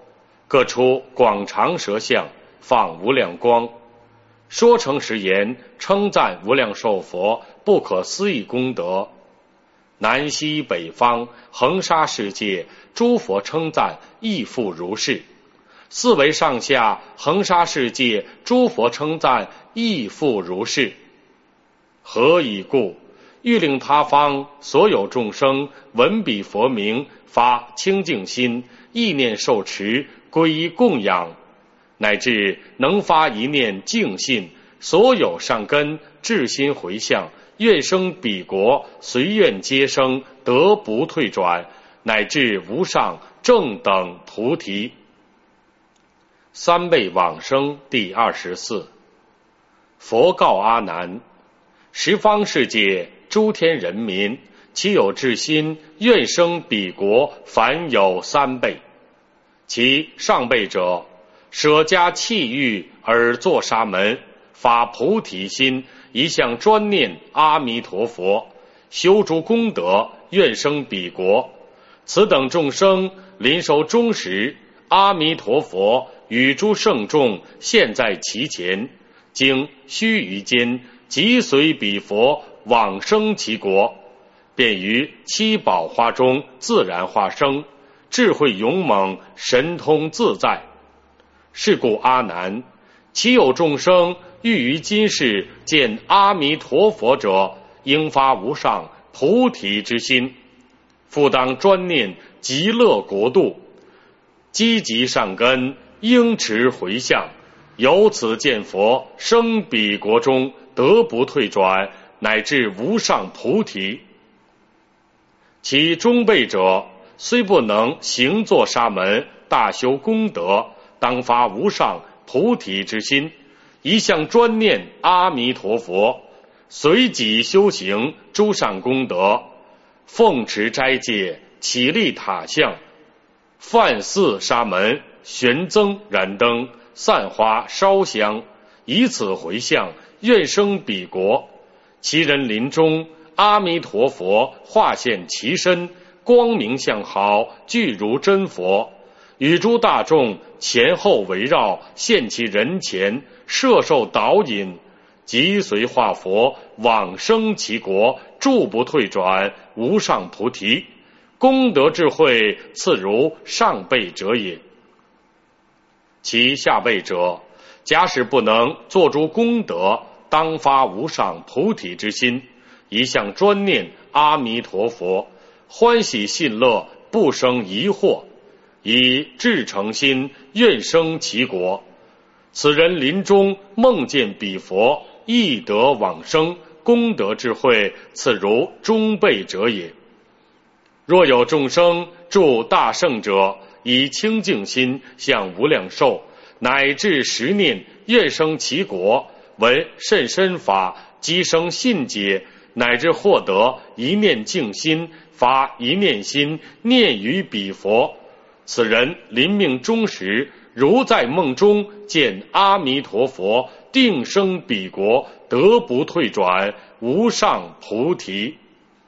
各出广长舌相，放无量光，说诚实言，称赞无量寿佛不可思议功德。南西北方恒沙世界，诸佛称赞亦复如是。四维上下恒沙世界，诸佛称赞亦复如是。何以故？欲令他方所有众生闻彼佛名，发清净心，意念受持，皈依供养，乃至能发一念净信，所有善根至心回向，愿生彼国，随愿皆生，得不退转，乃至无上正等菩提。三辈往生第二十四。佛告阿难：十方世界诸天人民，其有至心愿生彼国，凡有三辈。其上辈者，舍家弃欲而作沙门，发菩提心，一向专念阿弥陀佛，修诸功德，愿生彼国。此等众生临受终时，阿弥陀佛与诸圣众现在其前，经须臾间，即随彼佛往生其国，便于七宝花中自然化生，智慧勇猛，神通自在。是故阿难，其有众生欲于今世见阿弥陀佛者，应发无上菩提之心，复当专念极乐国度，积极善根，应持回向，由此见佛，生彼国中，得不退转，乃至无上菩提。其中辈者，虽不能行作沙门，大修功德，当发无上菩提之心，一向专念阿弥陀佛，随己修行诸善功德，奉持斋戒，起立塔像，梵寺沙门，悬增燃灯，散花烧香，以此回向，愿生彼国。其人临终，阿弥陀佛化现其身，光明相好，具如真佛，与诸大众前后围绕，现其人前，摄受导引，即随化佛往生其国，住不退转，无上菩提。功德智慧次如上辈者也。其下辈者，假使不能做诸功德，当发无上菩提之心，一向专念阿弥陀佛，欢喜信乐，不生疑惑，以至诚心愿生其国。此人临终梦见彼佛，亦得往生，功德智慧次如中辈者也。若有众生助大圣者，以清净心向无量寿，乃至十念，愿生其国，闻甚深法，即生信解，乃至获得一念净心，发一念心，念于彼佛。此人临命终时，如在梦中见阿弥陀佛，定生彼国，得不退转，无上菩提。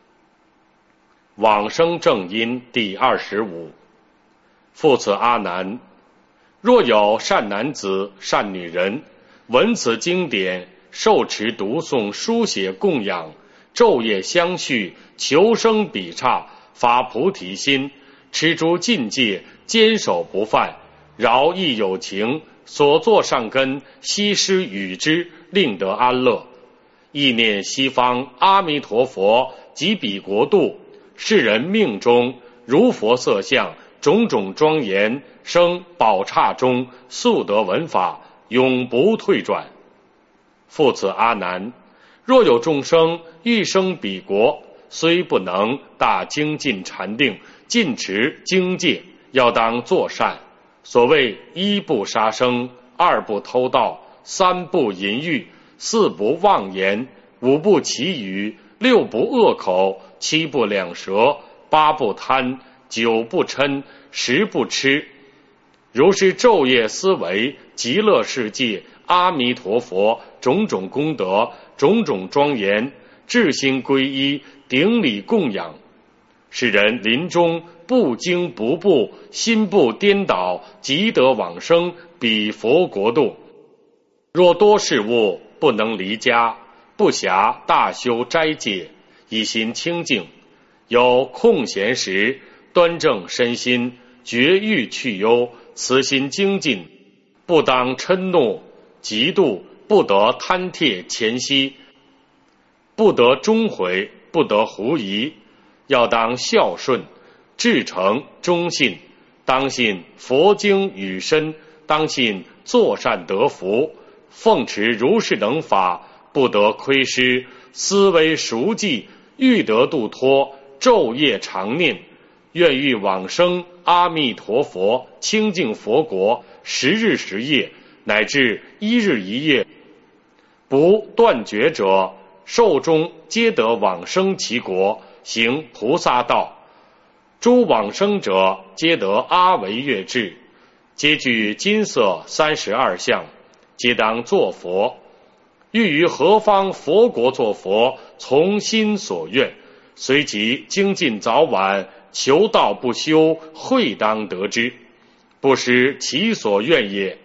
往生正因第二十五。复此阿难，若有善男子、善女人，闻此经典，受持读诵、书写供养，昼夜相续，求生彼刹，发菩提心，持诸禁戒，坚守不犯，饶益有情，所作善根，悉施与之，令得安乐。意念西方阿弥陀佛及彼国度，世人命中如佛色相，种种庄严，生宝刹中，速得闻法，永不退转。复此阿难，若有众生欲生彼国，虽不能大精进禅定，尽持经戒，要当作善。所谓一不杀生，二不偷盗，三不淫欲，四不妄言，五不绮语，六不恶口，七不两舌，八不贪，九不嗔，十不痴。如是昼夜思维极乐世界阿弥陀佛种种功德，种种庄严，至心皈依，顶礼供养，使人临终不惊不怖，心不颠倒，即得往生，彼佛国度。若多事物，不能离家，不暇大修斋戒，以心清净，有空闲时，端正身心，绝欲去忧，慈心精进，不当嗔怒嫉妒，不得贪帖前息，不得终悔，不得狐疑，要当孝顺，至诚忠信，当信佛经语身，当信作善得福，奉持如是等法，不得亏失，思维熟记，欲得度脱，昼夜常念，愿欲往生阿弥陀佛清净佛国，十日十夜，乃至一日一夜，不断绝者，寿终皆得往生其国，行菩萨道。诸往生者，皆得阿惟越智，皆具金色三十二相，皆当作佛。欲于何方佛国作佛，从心所愿，随即精进早晚，求道不休，会当得之，不失其所愿也。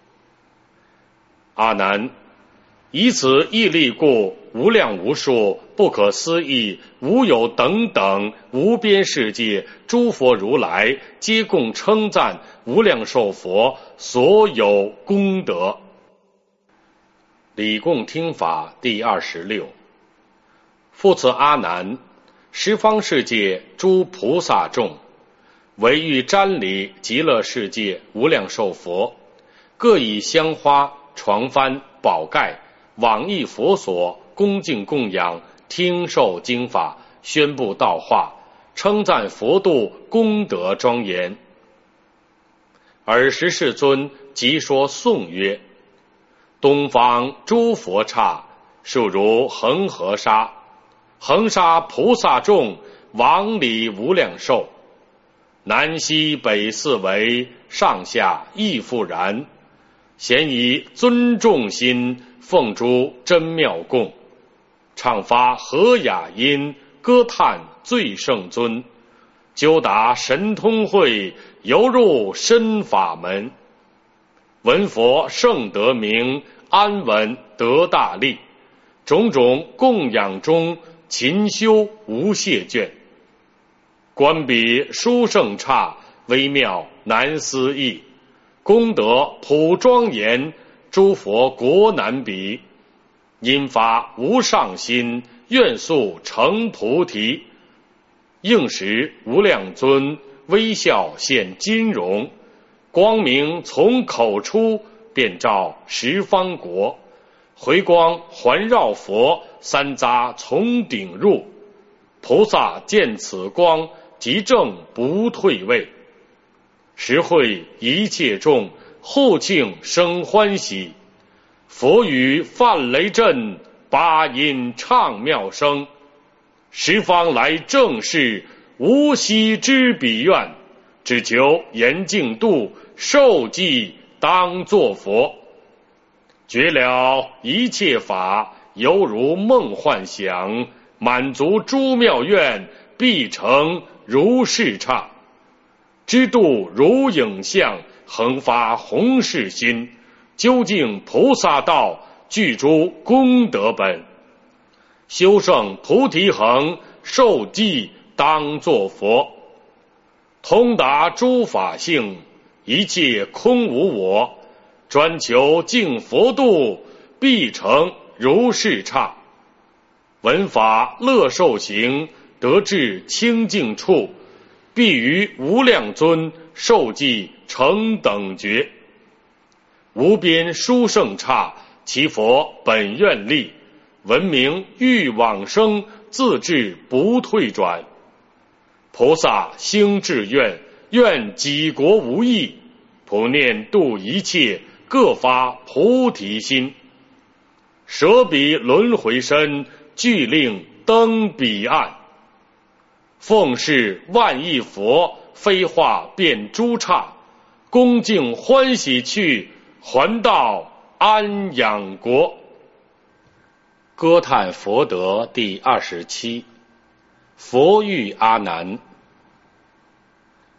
阿难，以此义力故，无量无数不可思议无有等等无边世界诸佛如来，皆共称赞无量寿佛所有功德。礼供听法第二十六。复次阿难，十方世界诸菩萨众，唯欲瞻礼极乐世界无量寿佛，各以香花、床幡、宝盖往诣佛所，恭敬供养，听受经法，宣布道化，称赞佛度功德庄严。尔时世尊即说颂曰：东方诸佛刹，数如恒河沙，恒沙菩萨众，往礼无量寿。南西北四围，上下亦复然。咸以尊重心，奉诸真妙供，唱发和雅音，歌叹最胜尊，究达神通慧，游入深法门。闻佛圣德名，安稳得大利，种种供养中，勤修无懈倦。观彼殊胜刹，微妙难思议，功德普庄严，诸佛国难比。因发无上心，愿速成菩提。应时无量尊，微笑现金容，光明从口出，遍照十方国。回光环绕佛，三匝从顶入。菩萨见此光，即正不退位。实会一切众，后庆生欢喜。佛语梵雷震，八音唱妙声。十方来正事，无息知彼愿。只求严净度，受记当作佛。觉了一切法，犹如梦幻想，满足诸妙愿，必成如是刹。知度如影像，恒发弘誓心，究竟菩萨道，具诸功德本。修胜菩提恒，受记当作佛。通达诸法性，一切空无我，专求净佛度，必成如是刹。闻法乐受行，得至清净处，必于无量尊，受记成等觉。无边殊胜刹，其佛本愿力，闻名欲往生，自至不退转。菩萨兴志愿，愿己国无异，普念度一切，各发菩提心。舍彼轮回身，俱令登彼岸。奉事万亿佛，飞化遍诸刹，恭敬欢喜去，还到安养国。歌叹佛德第二十七。佛欲阿难，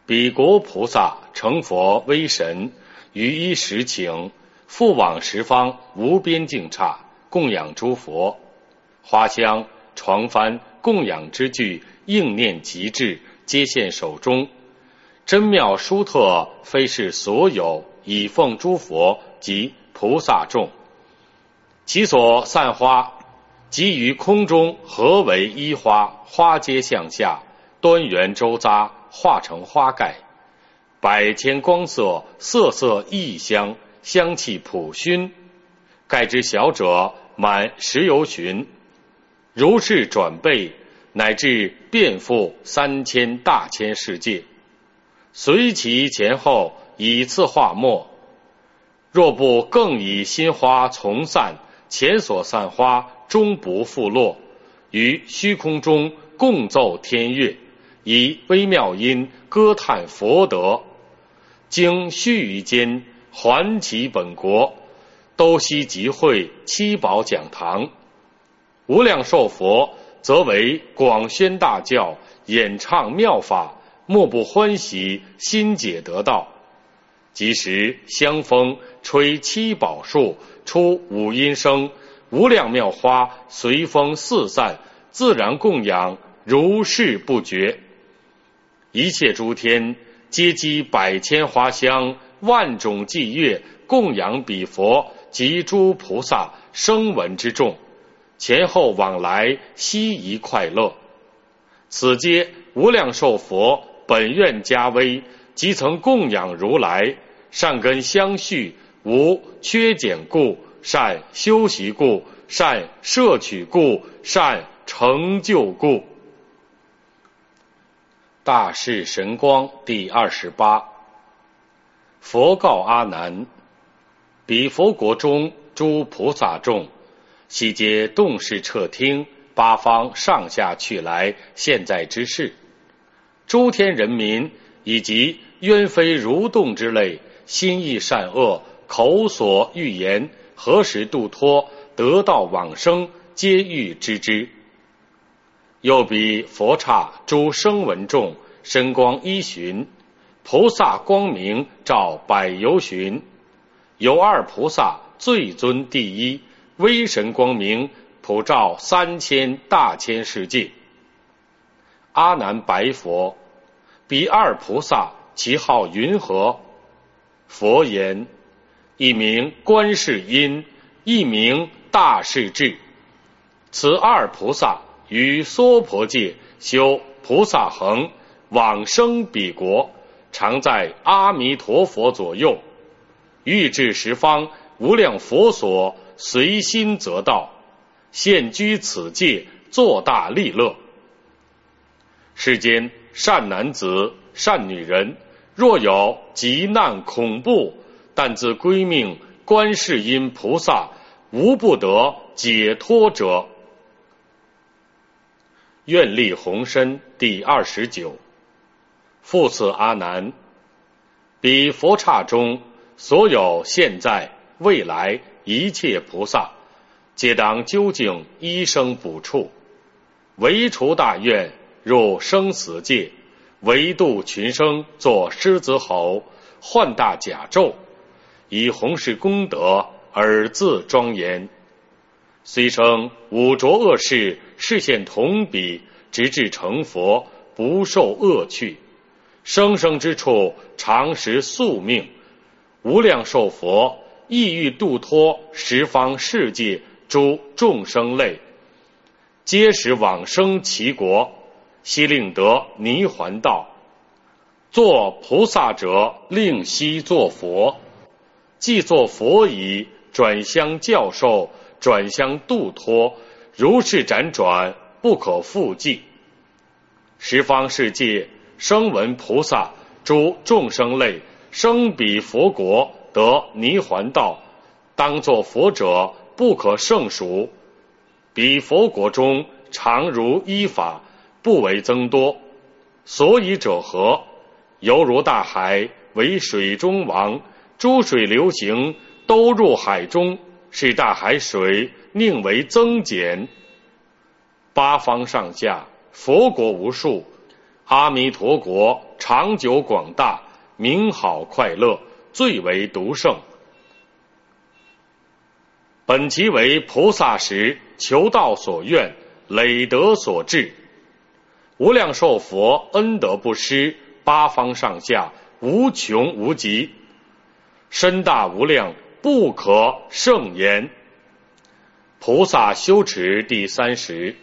彼国菩萨成佛威神，于一时请，复往十方无边境刹，供养诸佛。花香、床幡、供养之具，应念极致，皆现手中。真妙殊特，非是所有，以奉诸佛及菩萨众。其所散花，即于空中合为一花，花皆向下，端圆周匝，化成花盖。百千光色，色色异香，香气普熏。盖之小者，满十由旬。如是转倍，乃至遍覆三千大千世界。随其前后，以次化末。若不更以新花从散，前所散花终不复落，于虚空中共奏天乐，以微妙音歌叹佛德。经须臾间，还其本国，都悉集会七宝讲堂。无量寿佛则为广宣大教，演唱妙法，莫不欢喜，心解得道。即时香风吹七宝树，出五音声，无量妙花随风四散，自然供养，如是不绝。一切诸天皆积百千花香，万种伎乐，供养彼佛及诸菩萨声闻之众，前后往来，悉宜快乐。此皆无量寿佛本愿加威，即曾供养如来，善根相续，无缺减故，善修习故，善摄取故，善成就故。大士神光第二十八。佛告阿难：彼佛国中诸菩萨众，悉皆动视彻听，八方上下去来，现在之事。诸天人民以及冤非蠕动之类，心意善恶，口所欲言，何时度脱，得道往生，皆欲知之。又彼佛刹诸声闻众，身光一旬，菩萨光明照百由旬。有二菩萨最尊第一，威神光明普照三千大千世界。阿难白佛：彼二菩萨其号云何？佛言：一名观世音，一名大势至。此二菩萨于娑婆界修菩萨行，往生彼国，常在阿弥陀佛左右。欲至十方无量佛所，随心则到，现居此界，作大利乐。世间善男子、善女人，若有急难恐怖，但自归命观世音菩萨，无不得解脱者。愿力宏深第二十九。复次阿难，彼佛刹中所有现在未来一切菩萨，皆当究竟一生补处，唯除大愿，入生死界，唯度群生，作狮子吼，唤大甲胄，以弘誓功德而自庄严。虽生五浊恶世，示现同彼，直至成佛，不受恶趣。生生之处，常时宿命。无量寿佛意欲度脱十方世界诸众生类，皆使往生其国，悉令得泥还道。作菩萨者，令悉作佛。既作佛已，转相教授，转相度脱，如是辗转，不可复计。十方世界声闻菩萨诸众生类，生彼佛国，得泥还道，当作佛者不可胜数。彼佛国中常如依法，不为增多。所以者何？犹如大海为水中王，诸水流行，都入海中，是大海水宁为增减。八方上下佛国无数， 阿弥陀国长久广大，名好快乐，最为独胜。本其为菩萨时求道所愿，累德所致。无量寿佛恩德不施，八方上下无穷无极，身大无量，不可胜言。菩萨修持第三十。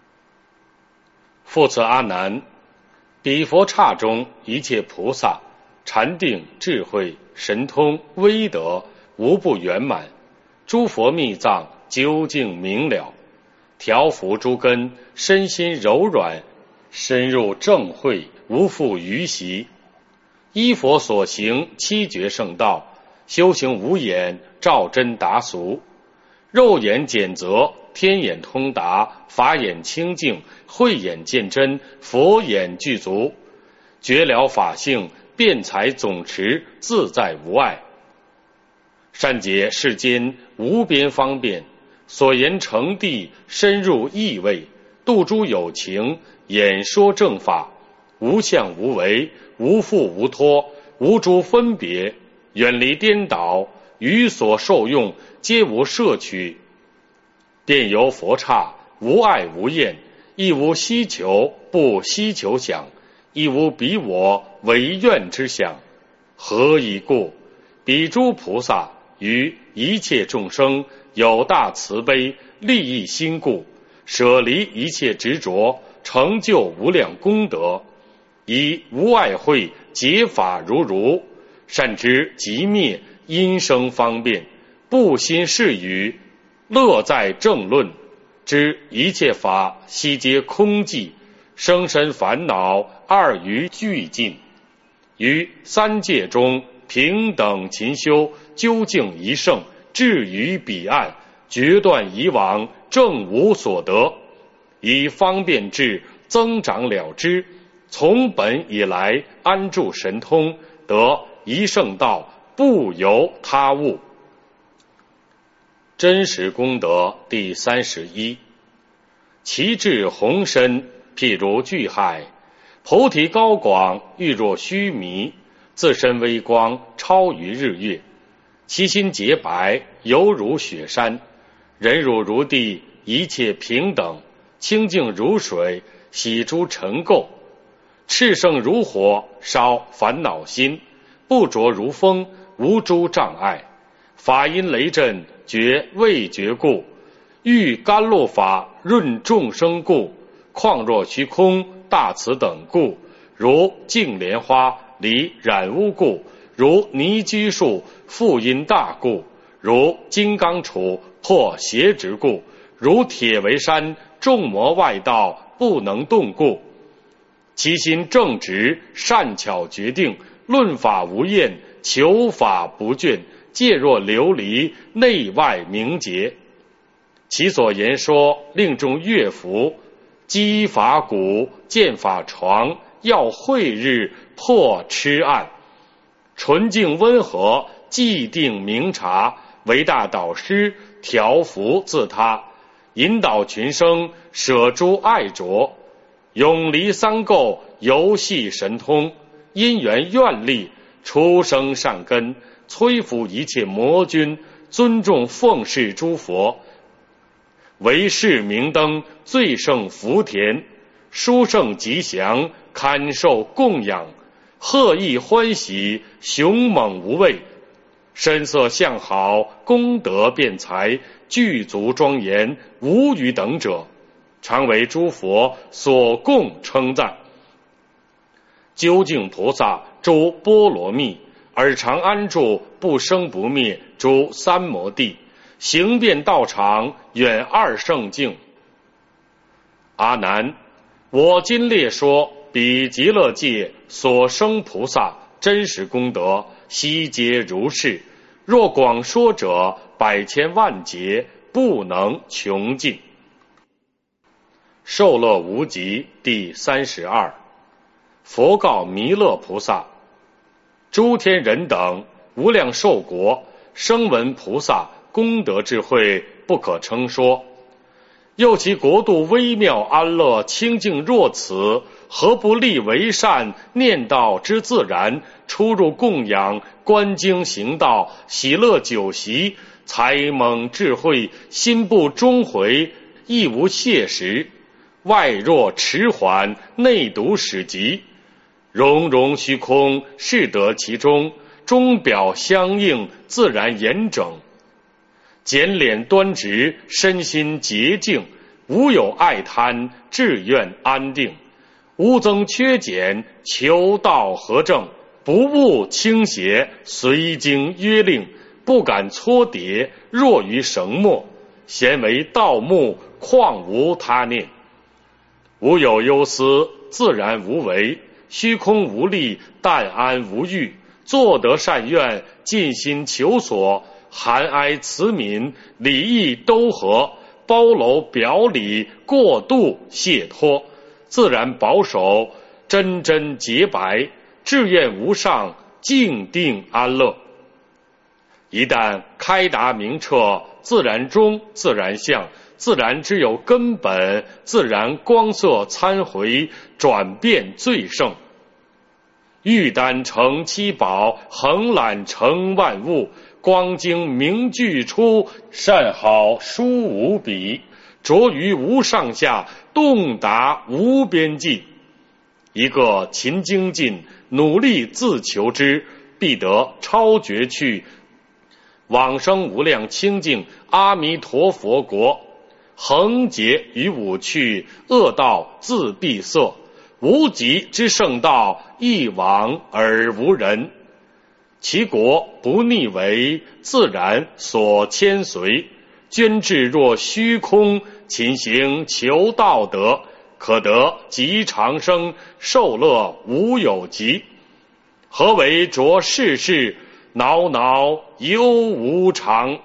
复次阿难，彼佛刹中一切菩萨禅定智慧神通威德无不圆满，诸佛密藏究竟明了，调伏诸根，身心柔软，深入正慧，无复余习。依佛所行七绝圣道，修行无眼，照真达俗。肉眼检则，天眼通达，法眼清净，慧眼见真，佛眼具足，觉了法性，辩才总持，自在无碍。善解世间无边方便，所言成谛，深入意味，度诸有情，演说正法，无相无为，无复无脱，无诸分别，远离颠倒，于所受用皆无摄取，便由佛刹，无爱无厌，亦无希求不希求想，亦无彼我为愿之想。何以故？彼诸菩萨于一切众生有大慈悲利益心故，舍离一切执着，成就无量功德，以无碍慧解法如如，善知即灭因生方便，不心是语，乐在正论，知一切法悉皆空寂，生身烦恼二于俱尽，于三界中平等勤修，究竟一圣，至于彼岸，决断以往，正无所得，以方便智增长了之，从本以来安住神通，得一圣道，不由他物。真实功德第三十一。其智宏深，譬如巨海，菩提高广，欲若须弥，自身微光，超于日月，其心洁白，犹如雪山，忍辱如地，一切平等，清净如水，洗诸尘垢，炽盛如火，烧烦恼心，不着如风，无诸障碍，法音雷震，觉未觉故，欲甘露法润众生故，况若虚空，大慈等故，如净莲花离染污故，如泥居树复因大故，如金刚杵破邪执故，如铁围山众魔外道不能动故，其心正直，善巧决定，论法无厌，求法不倦，戒若琉璃，内外明洁。其所言说，令众乐服，击法鼓，剑法床，耀慧日，破痴暗，纯净温和，寂定明察，为大导师，调伏自他，引导群生，舍诸爱着，永离三垢，游戏神通，因缘愿力，出生善根，摧伏一切魔君，尊重奉事诸佛，为世明灯，最胜福田，殊胜吉祥，堪受供养，贺意欢喜，雄猛无畏，身色相好，功德辩才，具足庄严，无余等者，常为诸佛所供称赞。究竟菩萨诸波罗蜜，尔常安住不生不灭诸三摩地，行遍道场，远二圣境。阿难，我今列说彼极乐界所生菩萨真实功德，悉皆如是。若广说者，百千万劫，不能穷尽。受乐无极第三十二。佛告弥勒菩萨：诸天人等无量寿国，声闻菩萨功德智慧不可称说，又其国度微妙安乐清净若此， 何不立为善，念道之自然，出入供养，观经行道，喜乐酒席，才蒙智慧，心不终回，亦无懈时。外若迟缓，内独始急，融融虚空，适得其中，中表相应，自然严整。简敛端直，身心洁净，无有爱贪，志愿安定，无增缺减，求道合正，不务倾斜，随经约令，不敢搓叠，若于绳墨，咸为盗墓，况无他念。无有忧思，自然无为，虚空无力，淡安无欲，作得善愿，尽心求索，含哀慈悯，礼义都合，包楼表里，过度解脱，自然保守，真真洁白，志愿无上，静定安乐。一旦开达明彻，自然中，自然相，自然之有根本，自然光色参回，转变最盛。玉丹成七宝，横览成万物，光经明句出，善好殊无比，着于无上下，洞达无边际。一个勤精进，努力自求之，必得超绝去，往生无量清净阿弥陀佛国。横劫于五趣，恶道自闭塞，无极之圣道，一往而无人。其国不逆为，自然所牵随，捐至若虚空，勤行求道德，可得极长生，受乐无有极。何为着世事，恼恼忧无常。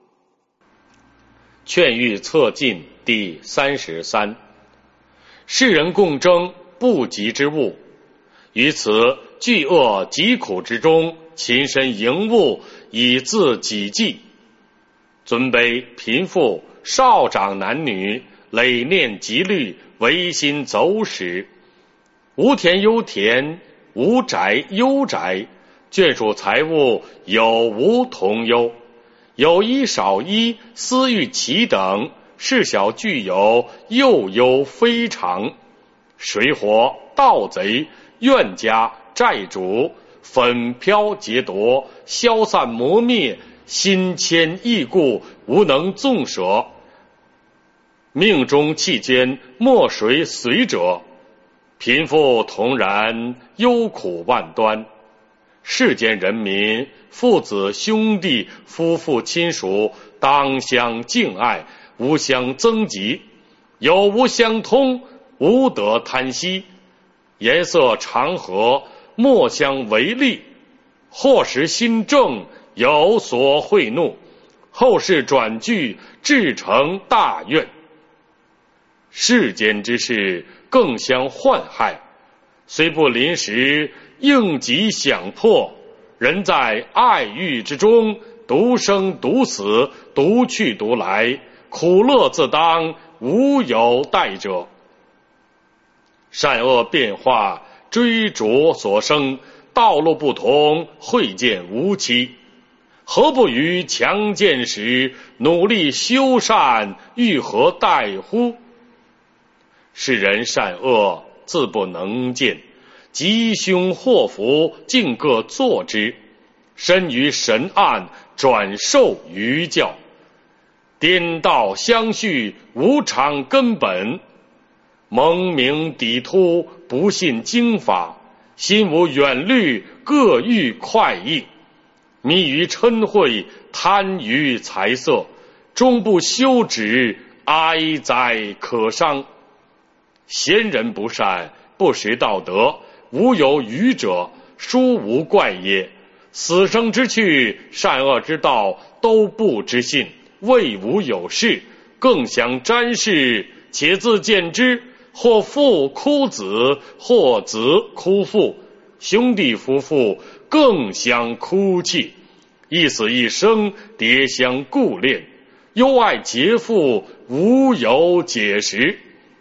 劝喻策进第三十三。世人共争不及之物，于此巨恶疾苦之中，勤身营务，以自己济。尊卑贫富少长男女，累念疾虑，唯心走使。无田忧田，无宅忧宅，眷属财物有无同忧。有一少一，私欲其等，事小具有，又忧非常。水火盗贼，怨家债主，粉飘劫夺，消散磨灭，心牵意故，无能纵舍。命中弃捐，莫谁随者。贫富同然，忧苦万端。世间人民，父子兄弟夫妇亲属，当相敬爱，无相增疾，有无相通，无得贪惜。颜色常和，莫相为利。或时心正，有所贿怒，后世转句，至成大愿。世间之事，更相患害，虽不临时，应急想破。人在爱欲之中，独生独死，独去独来，苦乐自当，无有代者。善恶变化，追逐所生，道路不同，会见无期。何不于强健时，努力修善，欲何待乎？世人善恶，自不能见，吉凶祸福，尽各作之。身于神案，转受于教。颠倒相续，无常根本。蒙明抵突，不信经法。心无远虑，各欲快意。迷于嗔恚，贪于财色，终不休止，哀哉可伤。贤人不善，不识道德，无有愚者，殊无怪也。死生之趣，善恶之道，都不知信，未无有事，更相沾视，且自见之。或父哭子，或子哭父，兄弟夫妇更相哭泣，一死一生，迭相顾恋，忧爱结父，无有解时。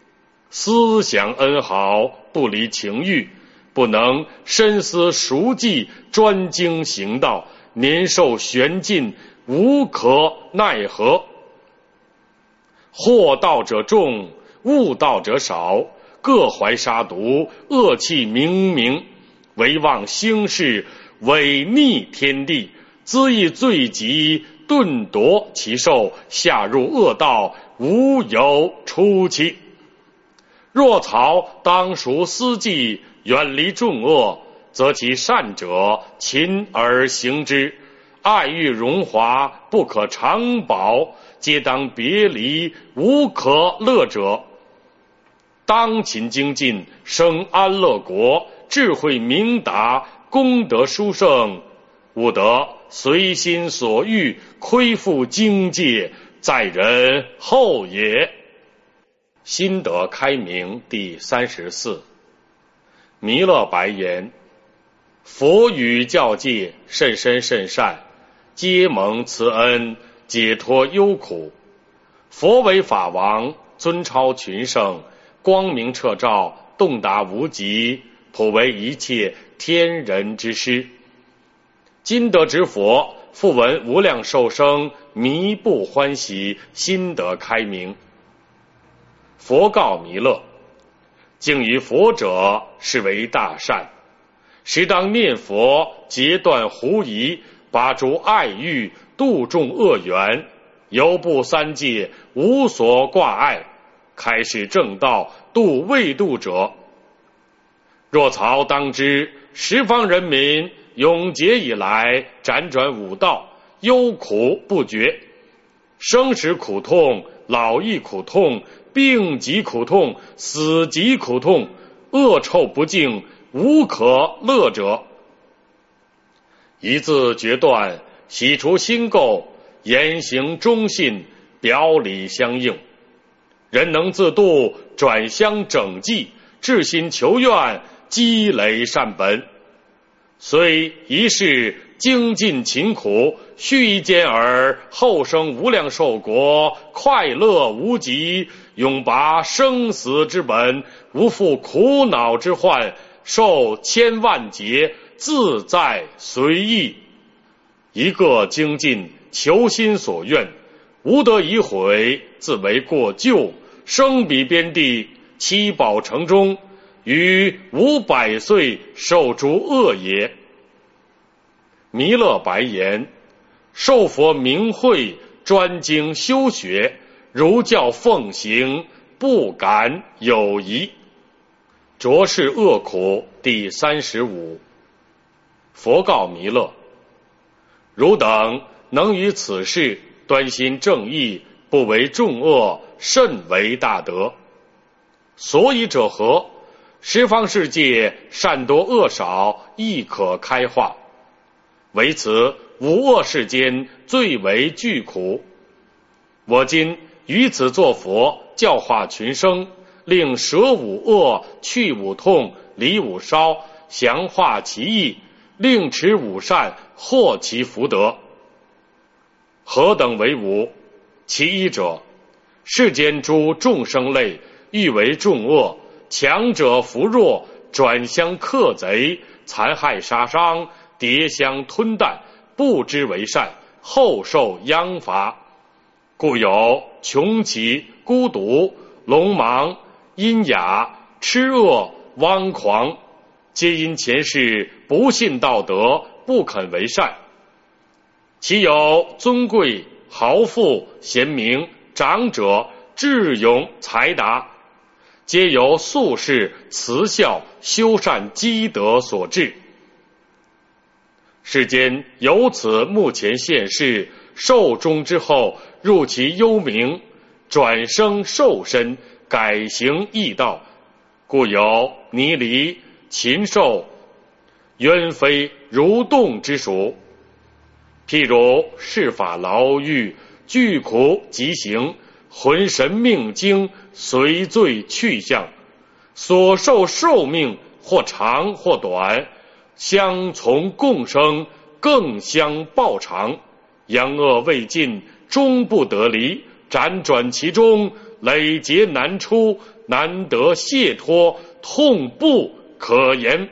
思想恩好，不离情欲，不能深思熟记，专精行道，年寿悬尽，无可奈何。惑道者众，悟道者少，各怀杀毒，恶气冥冥，唯望兴世，违逆天地，恣意罪极，顿夺其寿，下入恶道，无有出期。若曹当熟思计，远离众恶，则其善者勤而行之，爱欲荣华，不可长保，皆当别离，无可乐者。当勤精进，生安乐国，智慧明达，功德殊胜，吾得随心所欲，亏负境界，在人后也。心得开明第三十四。弥勒白言：佛语教戒，甚深甚善，皆蒙慈恩，解脱忧苦。佛为法王，尊超群圣，光明彻照，洞达无极，普为一切天人之师。今得之佛，复闻无量寿生，弥不欢喜，心得开明。佛告弥勒：敬于佛者，是为大善。时当念佛，截断狐疑，拔除爱欲，度众恶缘，犹不三界，无所挂碍，开示正道，度未度者。若曹当知，十方人民永劫以来，辗转五道，忧苦不绝，生死苦痛，老亦苦痛，病疾苦痛，死疾苦痛，恶臭不净，无可乐者。一字决断，洗除心垢，言行忠信，表里相应。人能自度，转相整济，至心求愿，积累善本。虽一世精进勤苦，须臾间而后生无量寿国，快乐无极，永拔生死之本，无负苦恼之患，受千万劫，自在随意。一个精进，求心所愿，无得已悔，自为过旧，生彼边地，七宝城中，于五百岁受诸恶也。弥勒白言：受佛明慧，专精修学，如教奉行，不敢有疑。浊世恶苦第三十五。佛告弥勒：汝等能于此事端心正义，不为众恶，甚为大德。所以者何？十方世界善多恶少，亦可开化。唯此五恶世间最为巨苦。我今于此作佛，教化群生，令舍五恶，去五痛，离五烧，详化其意，令持五善，获其福德。何等为五？其一者，世间诸众生类，欲为众恶，强者扶弱，转相克贼，残害杀伤，迭相吞啖，不知为善，后受殃罚。故有穷奇、孤独、聋盲、阴哑、痴恶、汪狂，皆因前世不信道德，不肯为善。其有尊贵、豪富、贤明、长者、智勇、才达，皆由宿世慈孝、修善积德所致。世间由此目前现世，寿终之后，入其幽冥，转生兽身，改行异道，故有泥犁、禽兽、鸢飞、蠕动之属。譬如世法牢狱，巨苦疾行，魂神命精，随罪去向，所受寿命或长或短，相从共生，更相报偿。阳恶未尽，终不得离，辗转其中，累劫难出， 难得解脱，痛不可言。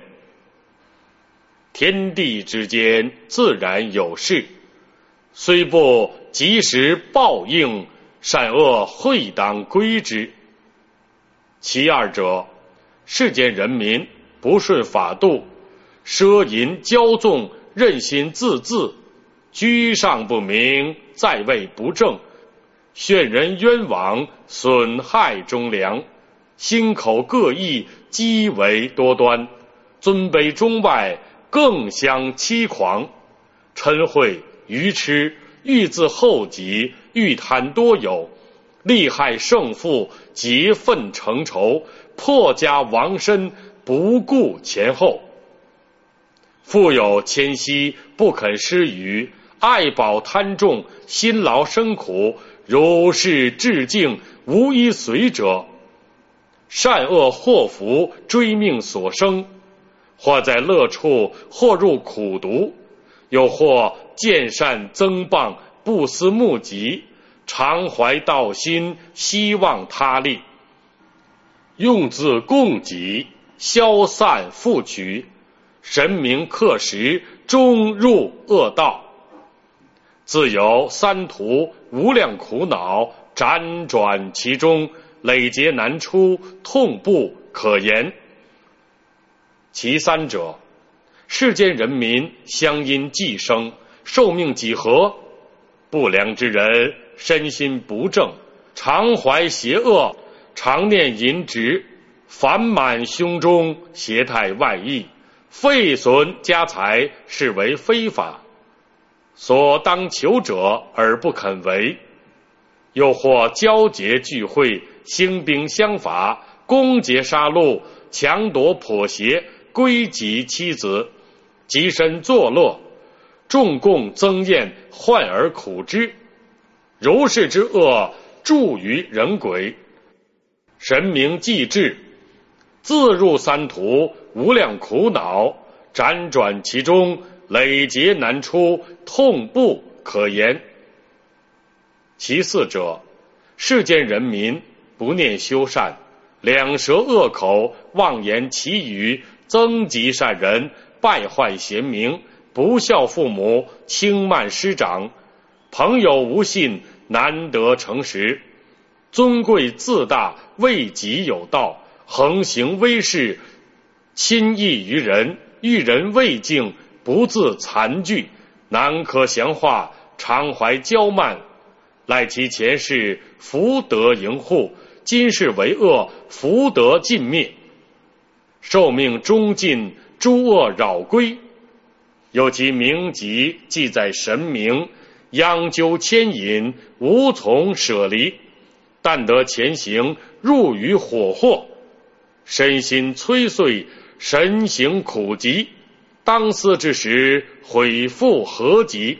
天地之间自然有事，虽不及时报应，善恶会当归之。其二者，世间人民不顺法度，奢淫骄纵，任心自恣，居上不明，在位不正，炫人冤枉，损害忠良，心口各异，积为多端，尊卑中外，更相欺狂，嗔恚愚痴，欲自厚己，欲贪多有，利害胜负，结愤成仇，破家亡身，不顾前后。富有谦息，不肯施予，爱宝贪重，辛劳生苦，如是致敬，无一随者。善恶祸福，追命所生，或在乐处，或入苦毒，又或见善增谤，不思目己，常怀道心，希望他利，用自供给，消散复取，神明克时，终入恶道。自有三途无量苦恼，辗转其中，累劫难出，痛不可言。其三者，世间人民相因寄生，寿命几何？不良之人，身心不正，常怀邪恶，常念淫执，烦满胸中，邪态外溢，废损家财，是为非法。所当求者而不肯为，又或交结聚会，兴兵相伐，攻劫杀戮，强夺颇邪，归己妻子，极身作乐，众共增宴，患而苦之。如是之恶，著于人鬼。神明既至，自入三途，无量苦恼，辗转其中，累劫难出，痛不可言。其四者，世间人民不念修善，两舌恶口，妄言绮语，增极善人，败坏贤明，不孝父母，轻慢师长，朋友无信，难得诚实，尊贵自大，为己有道，横行威势，亲易于人，遇人未敬，不自残惧，难可降化，常怀骄慢，赖其前世福德盈护，今世为恶，福德尽灭，寿命终尽，诸恶扰归。有其名籍记在神明，央究牵引，无从舍离，但得前行，入于火祸，身心摧碎，神行苦疾，当思之时，悔复何及？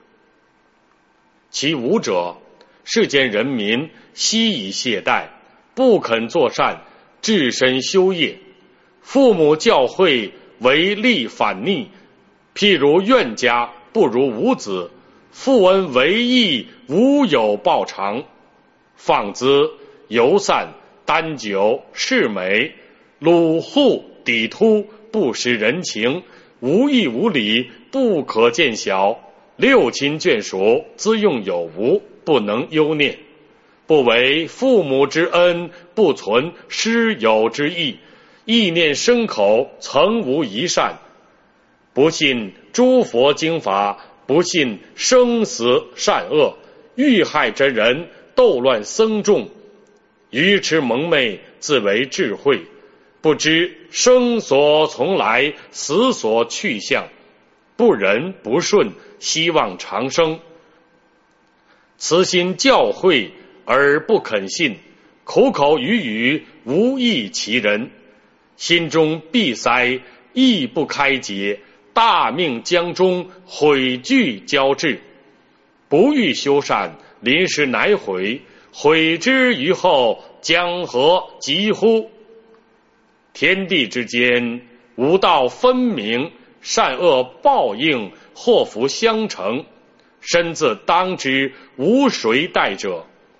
其五者，世间人民悉以懈怠，不肯作善，置身修业，父母教诲，为利反逆，譬如怨家，不如无子，父恩为义，无有报偿，放资游散，耽酒恃美，掳户抵突，不识人情，无义无礼，不可见小，六亲眷属，资用有无，不能忧念，不为父母之恩，不存师友之义，意念生口，曾无一善，不信诸佛经法，不信生死善恶，欲害真人，斗乱僧众，愚痴蒙昧，自为智慧，不知生所从来，死所去向，不仁不顺，希望长生。慈心教诲而不肯信，口口语语无益其人，心中闭塞，意不开解，大命将终，悔惧交至，不欲修善，临时乃悔，悔之于后，将何及乎？天地之间，无道分明，善恶报应，祸福相承，身自当之，无谁代者。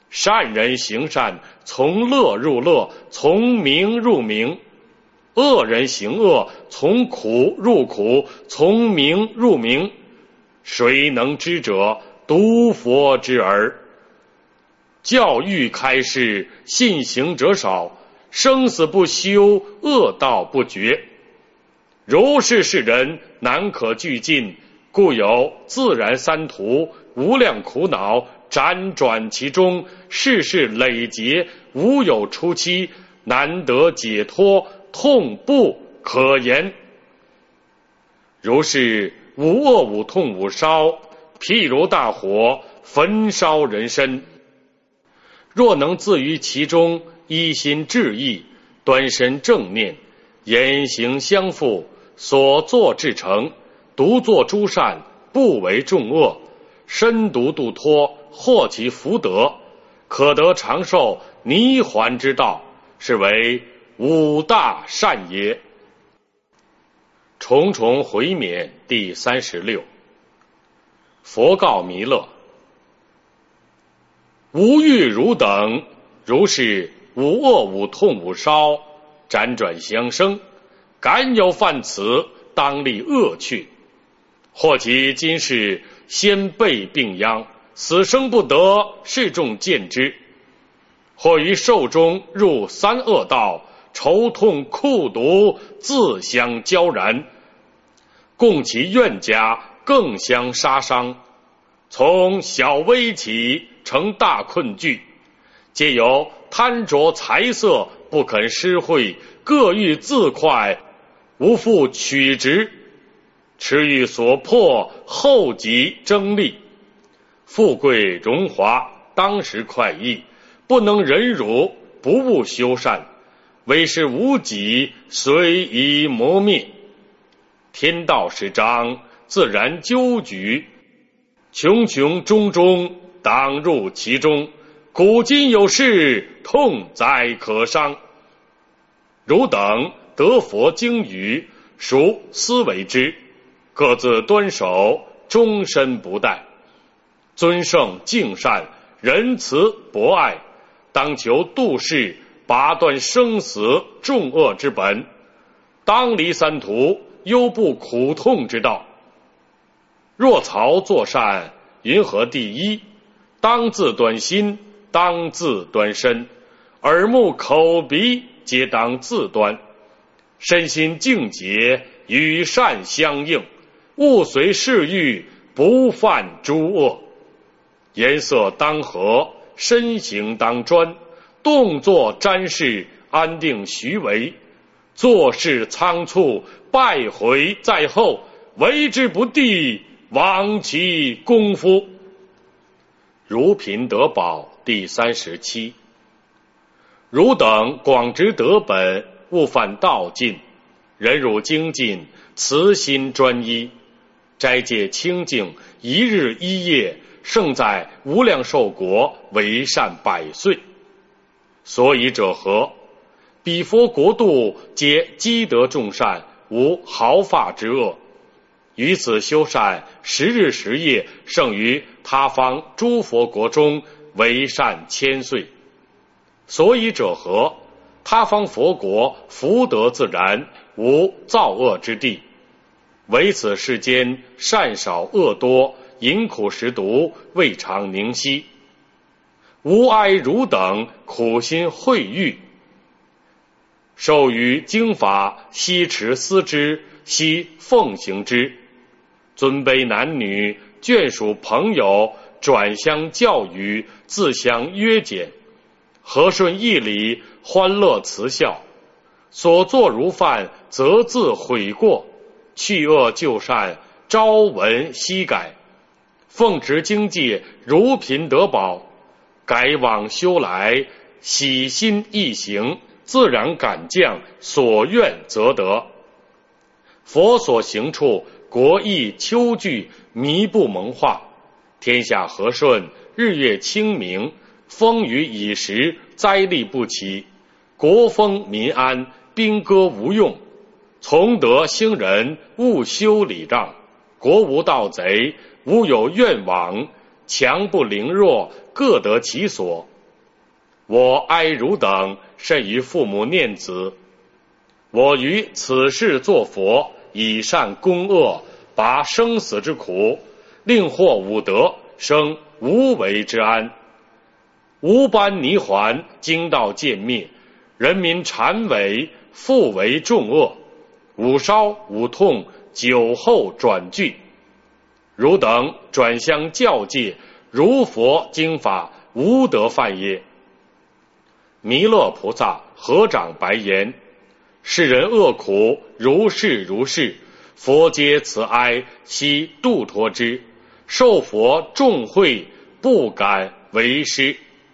善人行善，从乐入乐，从名入名；恶人行恶，从苦入苦，从名入名。谁能知者？独佛之耳。教育开示，信行者少，生死不休，恶道不绝。如是世人，难可俱尽，故有自然三途，无量苦恼，辗转其中，世事累劫，无有出期，难得解脱，痛不可言。如是无恶无痛无烧，譬如大火焚烧人身。若能自于其中，一心致意，端身正念，言行相符，所作至诚，独作诸善，不为众恶，身独度脱，获其福德，可得长寿泥还之道，是为五大善也。重重回免第三十六。佛告弥勒：无欲汝等，如是无恶无痛无烧，辗转相生，敢有犯此，当立恶趣。或其今世先辈病殃，死生不得，示众见之；或于寿中入三恶道，愁痛酷毒，自相交燃，共其怨家，更相杀伤。从小危起，成大困惧，皆由贪着财色，不肯施惠，各欲自快，无复取直，持欲所迫，后极争利。富贵荣华，当时快意，不能忍辱，不务修善，为是无己，随以磨灭。天道始章，自然纠举，穷穷中中，当入其中。古今有事，痛哉可伤。汝等得佛经语，孰思为之？各自端守，终身不怠。尊圣敬善，仁慈博爱，当求度世，拔断生死众恶之本，当离三途，忧怖苦痛之道。若曹作善，云何第一？当自端心，当自端身，耳目口鼻皆当自端。身心净洁，与善相应，勿随世欲，不犯诸恶。颜色当和，身形当专，动作瞻视，安定徐为。做事仓促，败毁在后，为之不第，枉其功夫。如贫得宝第三十七。汝等广执德本，勿犯道尽，忍辱精进，慈心专一，斋戒清净，一日一夜，胜在无量寿国，为善百岁。所以者何？彼佛国度皆积德众善，无毫发之恶。于此修善，十日十夜，胜于他方诸佛国中，为善千岁。所以者何？他方佛国福德自然，无造恶之地。唯此世间善少恶多，饮苦食毒，未尝宁息。吾哀汝等苦心秽欲，受于经法，悉持思之，悉奉行之。尊卑男女，眷属朋友，转相教育，自相约检，和顺义理，欢乐慈孝。所作如犯，则自悔过，去恶就善，朝闻夕改。奉持经戒，如贫得宝，改往修来，喜心易行，自然感降，所愿则得。佛所行处，国益秋具，弥不蒙化，天下和顺，日月清明，风雨已时，灾厉不起，国丰民安，兵戈无用。从德兴仁，勿修礼让，国无盗贼，无有怨枉，强不凌弱，各得其所， 我哀汝等甚于父母念子。我于此世作佛，以善攻恶，拔生死之苦，令获五德，生无为之安。无般泥环，经道渐灭，人民缠尾，复为众恶。五烧五痛，酒后转惧。汝等转相教戒，如佛经法，无得犯也。弥勒菩萨合掌白言：世人恶苦，如是如是，佛皆慈哀，悉度脱之。受佛众惠，不敢为师。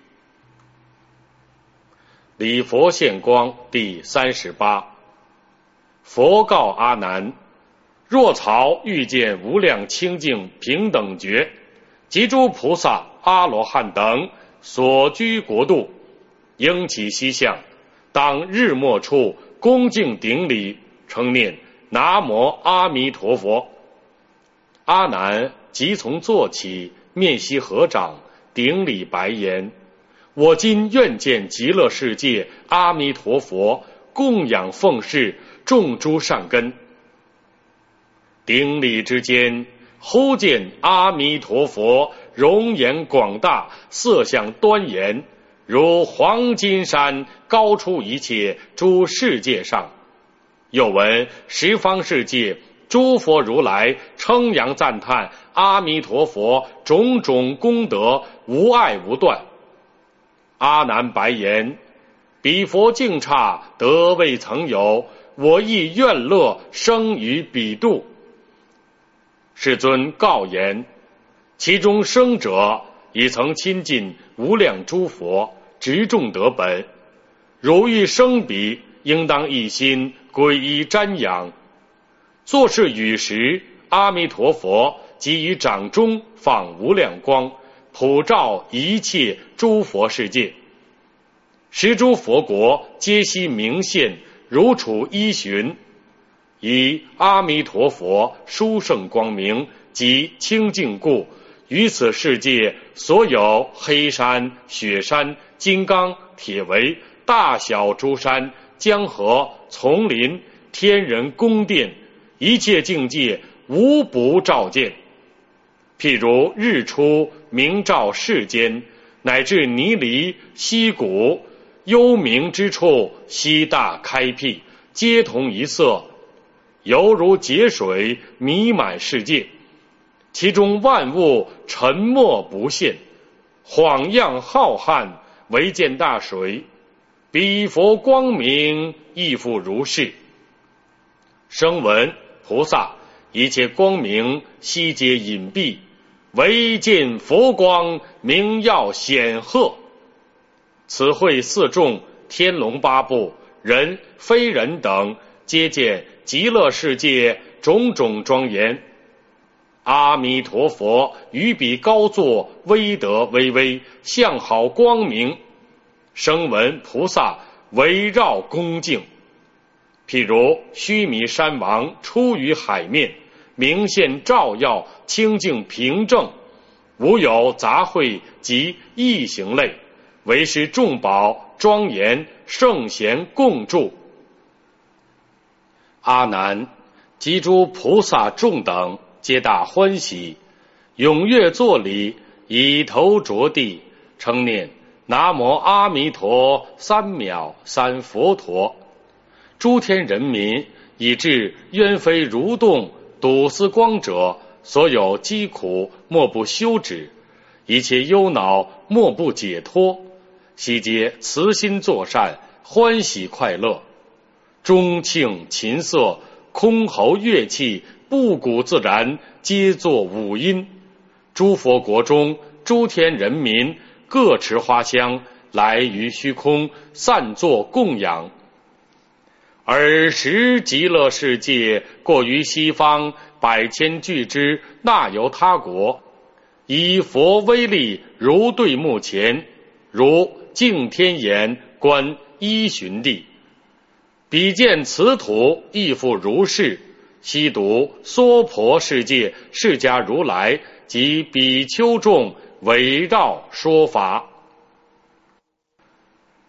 礼佛现光第三十八。佛告阿难：若曹遇见无量清净平等觉，及诸菩萨、阿罗汉等所居国度，应其西向，当日没处恭敬顶礼，称念南无阿弥陀佛。阿难即从坐起，面悉合掌，顶礼白言：我今愿见极乐世界阿弥陀佛，供养奉事，种诸善根。顶礼之间，忽见阿弥陀佛容颜广大，色相端严，如黄金山，高出一切诸世界上。又闻十方世界诸佛如来称扬赞叹阿弥陀佛种种功德，无碍无断。阿难白言：彼佛境刹，得未曾有，我亦愿乐生于彼度。世尊告言：其中生者，已曾亲近无量诸佛，执众得本。汝欲生彼，应当一心皈依瞻仰。作是语时，阿弥陀佛即于掌中放无量光，普照一切诸佛世界。十诸佛国皆悉明现，如处依循。以阿弥陀佛殊胜光明及清净故，于此世界所有黑山、雪山、金刚、铁围、大小诸山、江河、丛林、天人宫殿，一切境界无不照见。譬如日出明照世间，乃至泥犁、溪谷、幽冥之处，悉大开辟，皆同一色，犹如节水，弥满世界。其中万物沉没不现，晃漾浩瀚，唯见大水。彼佛光明，亦复如是。声闻菩萨一切光明，悉皆隐蔽，唯见佛光明耀显赫。此会四众、天龙八部、人非人等，皆见极乐世界种种庄严。阿弥陀佛于彼高坐，威德巍巍，相好光明。声闻菩萨围绕恭敬。譬如须弥山王出于海面，明现照耀，清净平正，无有杂秽及异形类，为是众宝庄严，圣贤共住。阿难，及诸菩萨众等皆大欢喜，踊跃作礼，以头着地，称念南无阿弥陀三藐三佛陀。诸天人民以至冤非蠕动睹思光者，所有疾苦莫不休止，一切忧恼莫不解脱，悉皆慈心作善，欢喜快乐。钟磬琴瑟箜篌乐器，布谷自然，皆作五音。诸佛国中诸天人民各持花香，来于虚空，散作供养。尔时极乐世界过于西方百千俱之那由他国，以佛威力如对目前，如净天眼观依循地。彼见此土亦复如是，悉读娑婆世界释迦如来及比丘众围绕说法。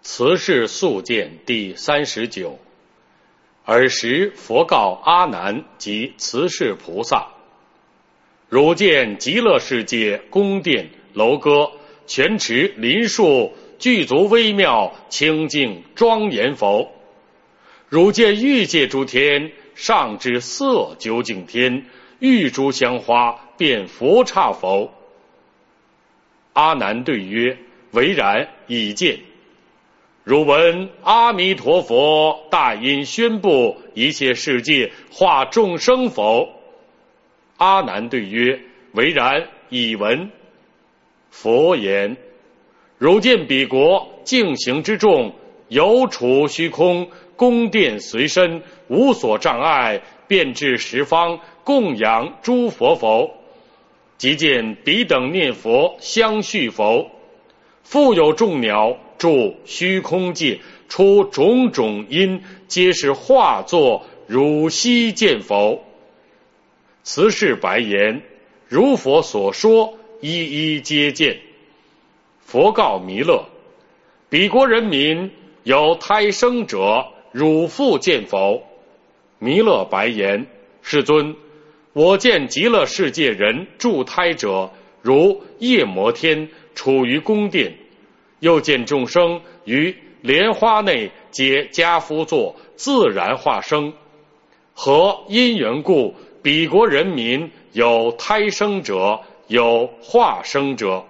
慈氏宿见第三十九。尔时佛告阿难及慈氏菩萨：汝见极乐世界宫殿楼阁泉池林树具足微妙清净庄严否？汝见欲界诸天上至色究竟天玉珠香花遍佛刹否？阿难对曰：唯然，已见。汝闻阿弥陀佛大音宣布一切世界化众生否？阿难对曰：唯然，已闻。佛言：汝见彼国净行之众有处虚空宫殿随身无所障碍遍至十方供养诸佛否？即见彼等念佛相续否？复有众鸟住虚空界出种种因皆是化作汝悉见否？慈氏白言：如佛所说一一皆见。佛告弥勒：彼国人民有胎生者汝复见否？弥勒白言：世尊，我见极乐世界人住胎者如夜摩天处于宫殿，又见众生于莲花内皆家夫作自然化生。何因缘故彼国人民有胎生者有化生者？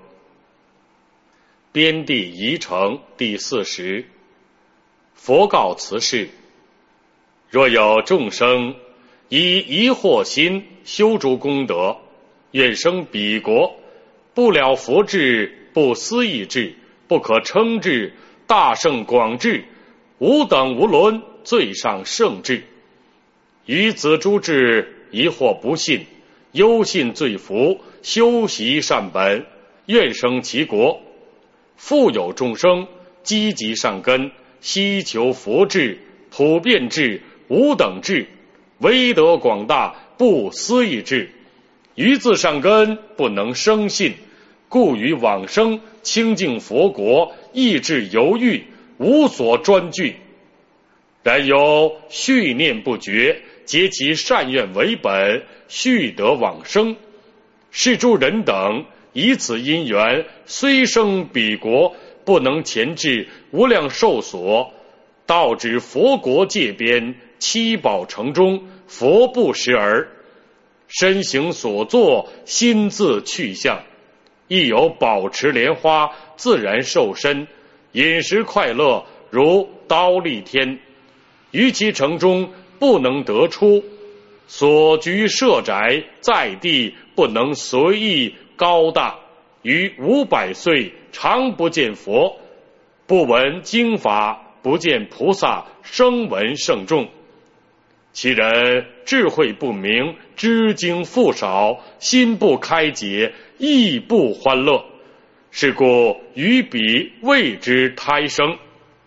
边地宜城第四十。佛告慈氏：若有众生以疑惑心修诸功德，愿生彼国，不了佛智，不思议智，不可称智，大圣广智，无等无伦，最上圣智。于此诸智疑惑不信，忧信罪福，修习善本，愿生其国。复有众生积极善根，希求佛智、普遍智、无等智，威德广大，不思议智。于自善根不能生信，故于往生清净佛国意志犹豫，无所专据。然有续念不绝，结其善愿为本，续得往生。是诸人等以此因缘，虽生彼国，不能前至无量寿所，到至佛国界边七宝城中，佛不识耳。身形所作，心自去向，亦有宝池莲花，自然受身，饮食快乐，如刀立天。于其城中不能得出，所居舍宅在地不能随意高大，于五百岁常不见佛，不闻经法，不见菩萨，声闻圣众。其人智慧不明，知经复少，心不开解，亦不欢乐，是故于彼谓之胎生。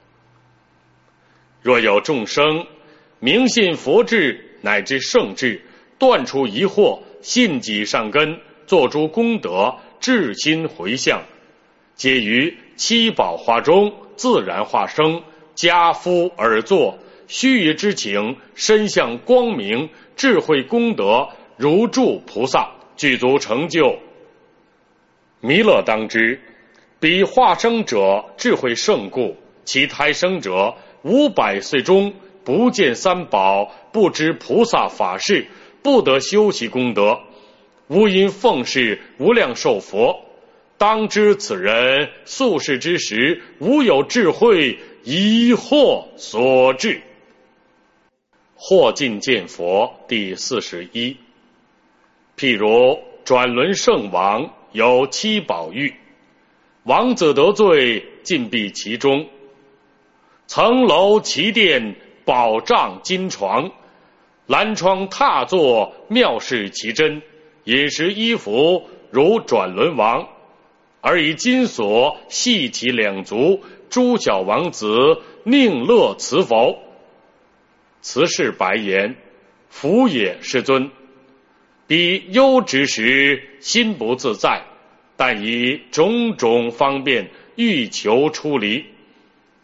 若有众生明信佛智乃至圣智，断除疑惑，信己善根，做诸功德，至心回向，皆于七宝花中自然化生，家夫而坐，须臾之情，身相光明，智慧功德如诸菩萨，具足成就。弥勒当知，彼化生者智慧胜故，其胎生者五百岁中不见三宝，不知菩萨法事，不得修习功德，无因奉事无量寿佛。当知此人宿世之时，无有智慧，疑惑所致。或尽见佛第四十一。譬如转轮圣王有七宝玉，王子得罪，禁闭其中，层楼奇殿，宝帐金床，蓝窗踏坐，妙事奇珍，饮食衣服如转轮王，而以金锁系其两足，诸小王子宁乐此否？慈氏白言：福也，世尊。彼忧之时，心不自在，但以种种方便欲求出离。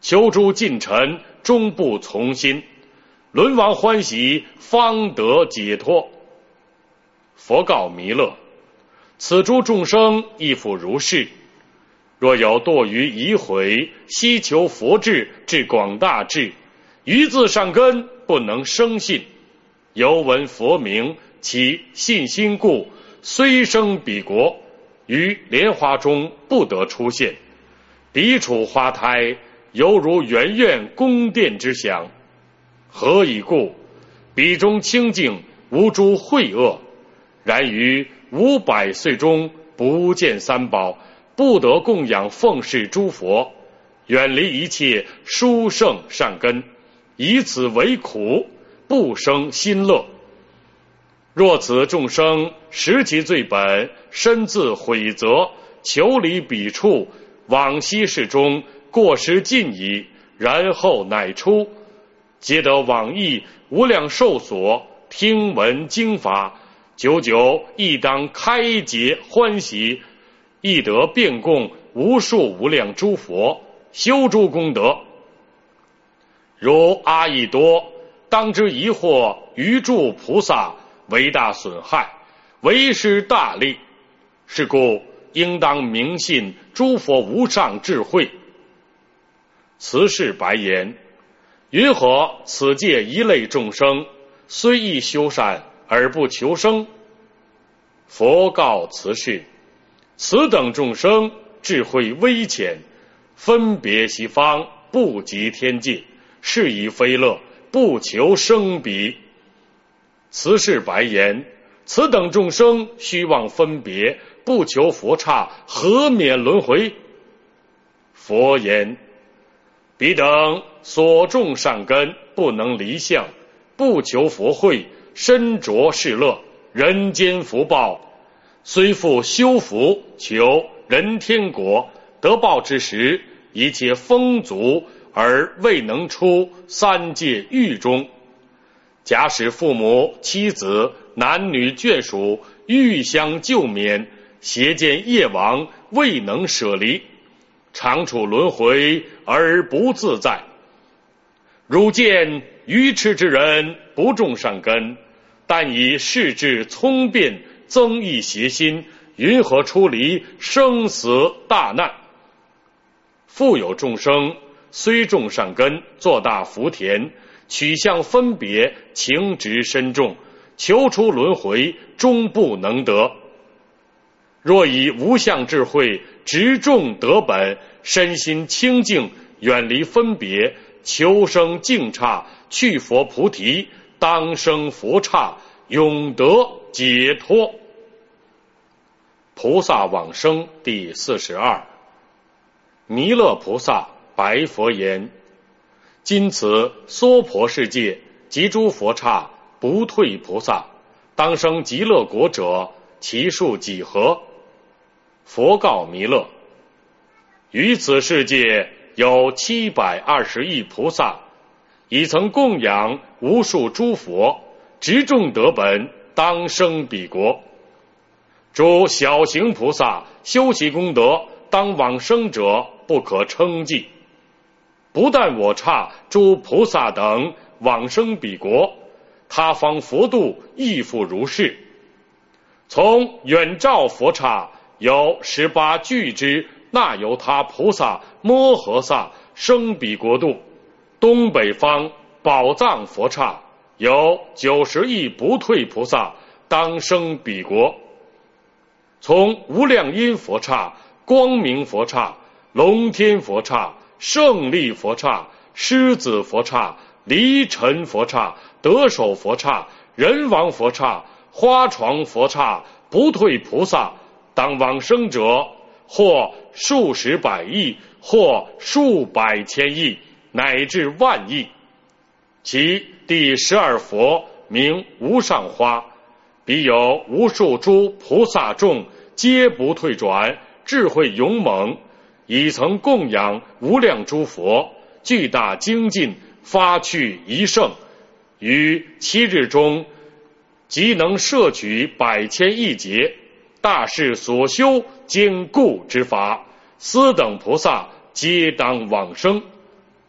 求诸近臣终不从心，轮王欢喜，方得解脱。佛告弥勒：此诸众生亦复如是，若有堕于疑悔，希求佛智至广大智，于自善根不能生信，犹闻佛名，其信心故，虽生彼国，于莲花中不得出现。彼处花胎，犹如圆苑宫殿之祥。何以故？彼中清净，无诸秽恶。然于五百岁中不见三宝，不得供养奉事诸佛，远离一切殊胜善根，以此为苦，不生心乐。若此众生识其罪本，身自悔责，求离彼处，往昔世中过失尽矣，然后乃出，皆得往诣无量寿所，听闻经法，久久亦当开解欢喜，亦得遍供无数无量诸佛，修诸功德。如阿逸多，当知疑惑于诸菩萨为大损害，为失大利。是故应当明信诸佛无上智慧。慈氏白言：云何此界一类众生，虽亦修善而不求生？佛告慈氏：此等众生智慧微浅，分别西方，不及天界，是以非乐，不求生彼。慈氏白言：此等众生虚妄分别，不求佛刹，何免轮回？佛言：彼等所种善根，不能离相，不求佛慧，身着世乐，人间福报，虽复修福，求人天国，得报之时，一切丰足，而未能出三界狱中。假使父母妻子男女眷属欲相救免，邪见业王未能舍离，常处轮回而不自在。汝见愚痴之人不种善根，但以世智聪辩增益邪心，云何出离生死大难？复有众生虽种善根，做大福田，取向分别，情执深重，求出轮回，终不能得。若以无相智慧直种得本，身心清净，远离分别，求生净刹，去佛菩提，当生佛刹，永得解脱。菩萨往生第四十二。弥勒菩萨白佛言：今此娑婆世界，及诸佛刹不退菩萨，当生极乐国者，其数几何？佛告弥勒：于此世界有七百二十亿菩萨，已曾供养无数诸佛，直种得本，当生彼国。诸小行菩萨修习功德，当往生者不可称计。不但我刹诸菩萨等往生彼国，他方佛度亦复如是。从远照佛刹有十八俱之那由他菩萨摩诃萨生彼国度，东北方宝藏佛刹有九十亿不退菩萨当生彼国。从无量音佛刹、光明佛刹、龙天佛刹、胜利佛刹、狮子佛刹、离尘佛刹、得手佛刹、人王佛刹、花床佛刹不退菩萨当往生者，或数十百亿，或数百千亿，乃至万亿。其第十二佛名无上花，彼有无数诸菩萨众，皆不退转，智慧勇猛，已曾供养无量诸佛，巨大精进，发去一圣，于七日中即能摄取百千亿劫，大士所修坚固之法，斯等菩萨皆当往生。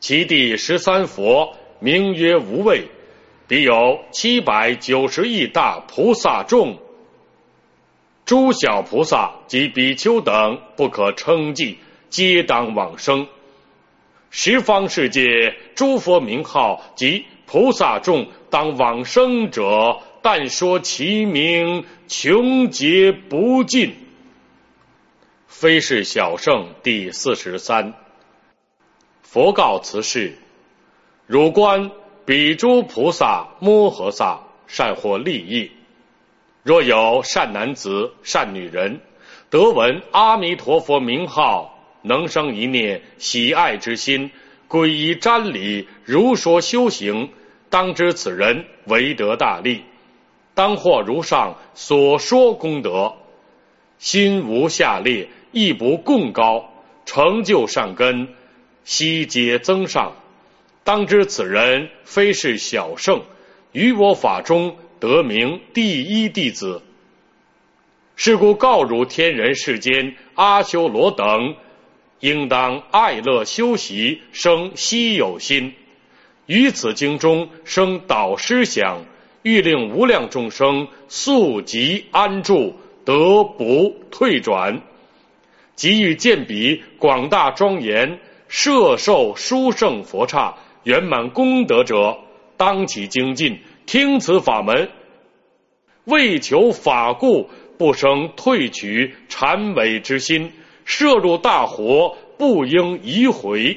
其第十三佛名曰无畏，彼有七百九十亿大菩萨众，诸小菩萨及比丘等不可称计，皆当往生。十方世界诸佛名号及菩萨众当往生者，但说其名，穷劫不尽。非是小圣第四十三。佛告此事：汝观彼诸菩萨摩诃萨善获利益，若有善男子善女人，得闻阿弥陀佛名号，能生一念喜爱之心，皈依瞻礼，如说修行，当知此人为得大利，当获如上所说功德，心无下劣，亦不共高，成就善根，悉皆增上。当知此人非是小圣，于我法中得名第一弟子。是故告汝天人世间阿修罗等，应当爱乐修习，生希有心，于此经中生导师想，欲令无量众生速即安住，得不退转。即欲见彼广大庄严摄受殊胜佛刹圆满功德者，当起精进，听此法门，为求法故，不生退取谄伪之心，摄入大火，不应移回。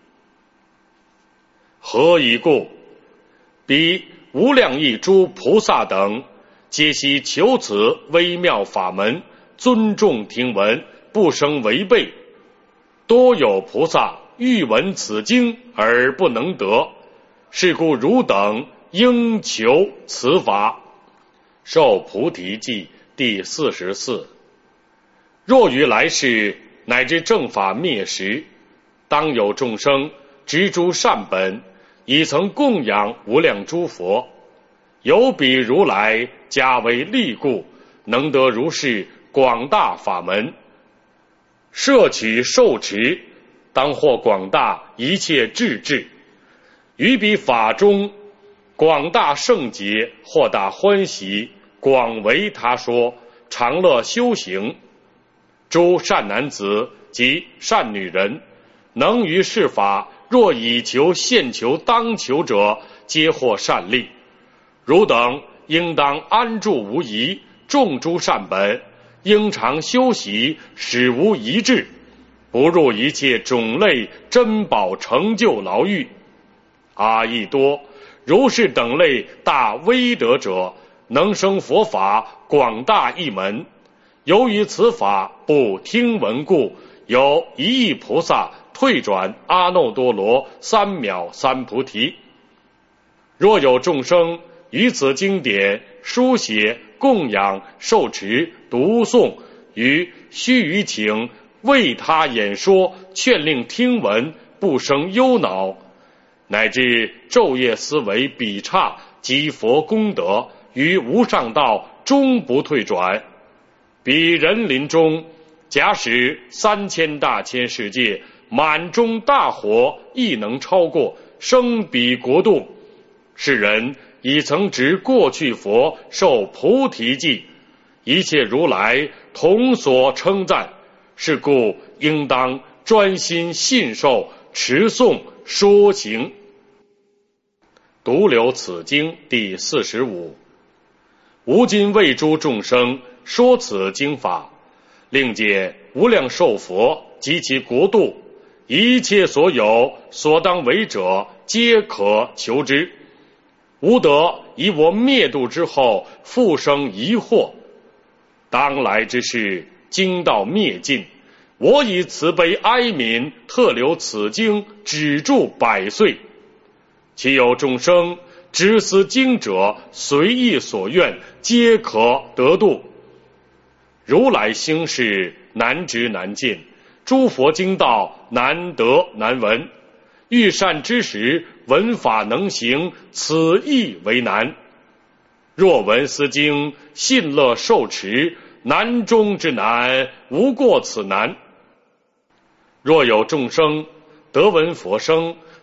何以故？彼无量亿诸菩萨等，皆悉求此微妙法门，尊重听闻，不生违背。多有菩萨欲闻此经而不能得，是故汝等应求此法。受菩提记第四十四。若于来世乃至正法灭时，当有众生执诸善本，已曾供养无量诸佛，有彼如来加为利故，能得如是广大法门，摄取受持，当获广大一切智智。于彼法中广大圣洁，获大欢喜，广为他说，常乐修行。诸善男子及善女人，能于是法，若以求现求当求者，皆获善利。汝等应当安住无疑，种诸善本，应常修习，使无疑志，不入一切种类珍宝成就牢狱。阿逸多，如是等类大威德者，能生佛法广大一门。由于此法不听闻故，有一亿菩萨退转阿耨多罗三藐三菩提。若有众生于此经典书写供养受持读诵，于须臾请为他演说，劝令听闻，不生忧恼，乃至昼夜思维比刹积佛功德，于无上道终不退转。彼人林中，假使三千大千世界满中大火，亦能超过，生彼国度。是人已曾执过去佛受菩提记，一切如来同所称赞。是故应当专心信受持诵说行。独留此经第四十五。吾今为诸众生说此经法，令解无量寿佛及其国度，一切所有所当为者，皆可求之。吾得以我灭度之后，复生疑惑。当来之事，经道灭尽，我以慈悲哀悯，特留此经，止住百岁。其有众生知思经者，随意所愿，皆可得度。如来兴事难知难见，诸佛经道难得难闻。欲善知识，闻法能行，此亦为难。若闻斯经，信乐受持，难中之难，无过此难。若有众生得闻佛声，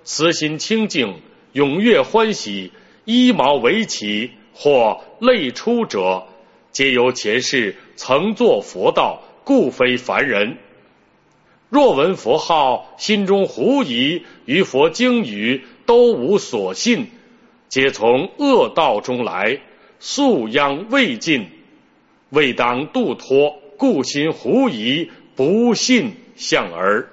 慈心清净，踊跃欢喜，衣毛为起，或类出者，皆由前世曾作佛道，故非凡人。若闻佛号，心中狐疑，于佛经语都无所信，皆从恶道中来，素殃未尽，未当度脱，故心狐疑，不信向耳。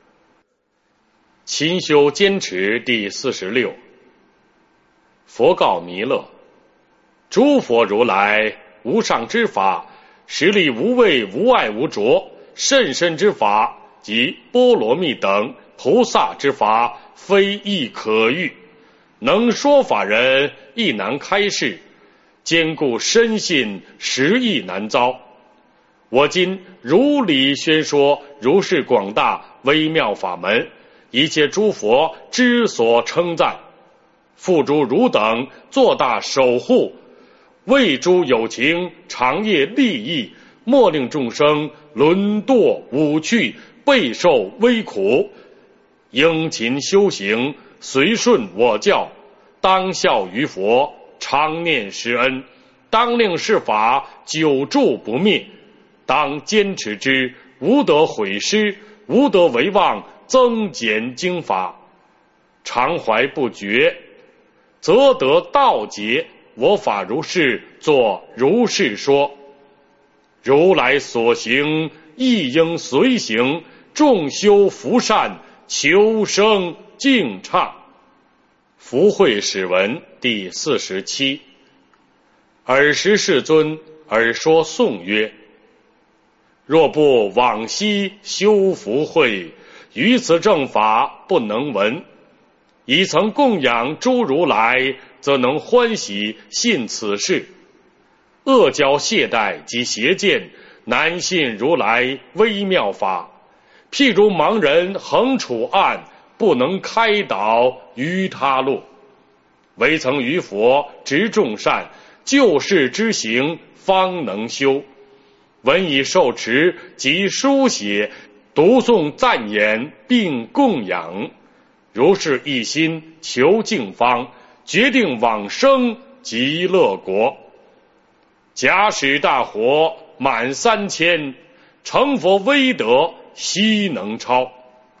勤修坚持第四十六。佛告弥勒：诸佛如来无上之法，实力无畏，无碍无着，甚深之法，及波罗蜜等菩萨之法，非亦可喻。能说法人亦难开示，坚固深信，实亦难遭。我今如理宣说如是广大微妙法门，一切诸佛之所称赞，付诸汝等做大守护，为诸有情长夜利益，莫令众生沦堕五趣，备受危苦。应勤修行，随顺我教，当效于佛，常念施恩，当令是法久住不灭，当坚持之，无得毁失，无得为妄，增减经法，常怀不绝，则得道解。我法如是作，如是说。如来所行，亦应随行，众修福善，求生净畅。福慧始文第四十七。尔时世尊尔说颂曰：若不往昔修福慧，于此正法不能闻。已曾供养诸如来，则能欢喜信此事。恶教懈怠及邪见，难信如来微妙法。譬如盲人横处暗，不能开导于他路。唯曾于佛执众善，救世之行，方能修。闻以受持及书写，读诵赞言，并供养。如是一心求净方，决定往生极乐国。假使大火满三千，成佛威德悉能超。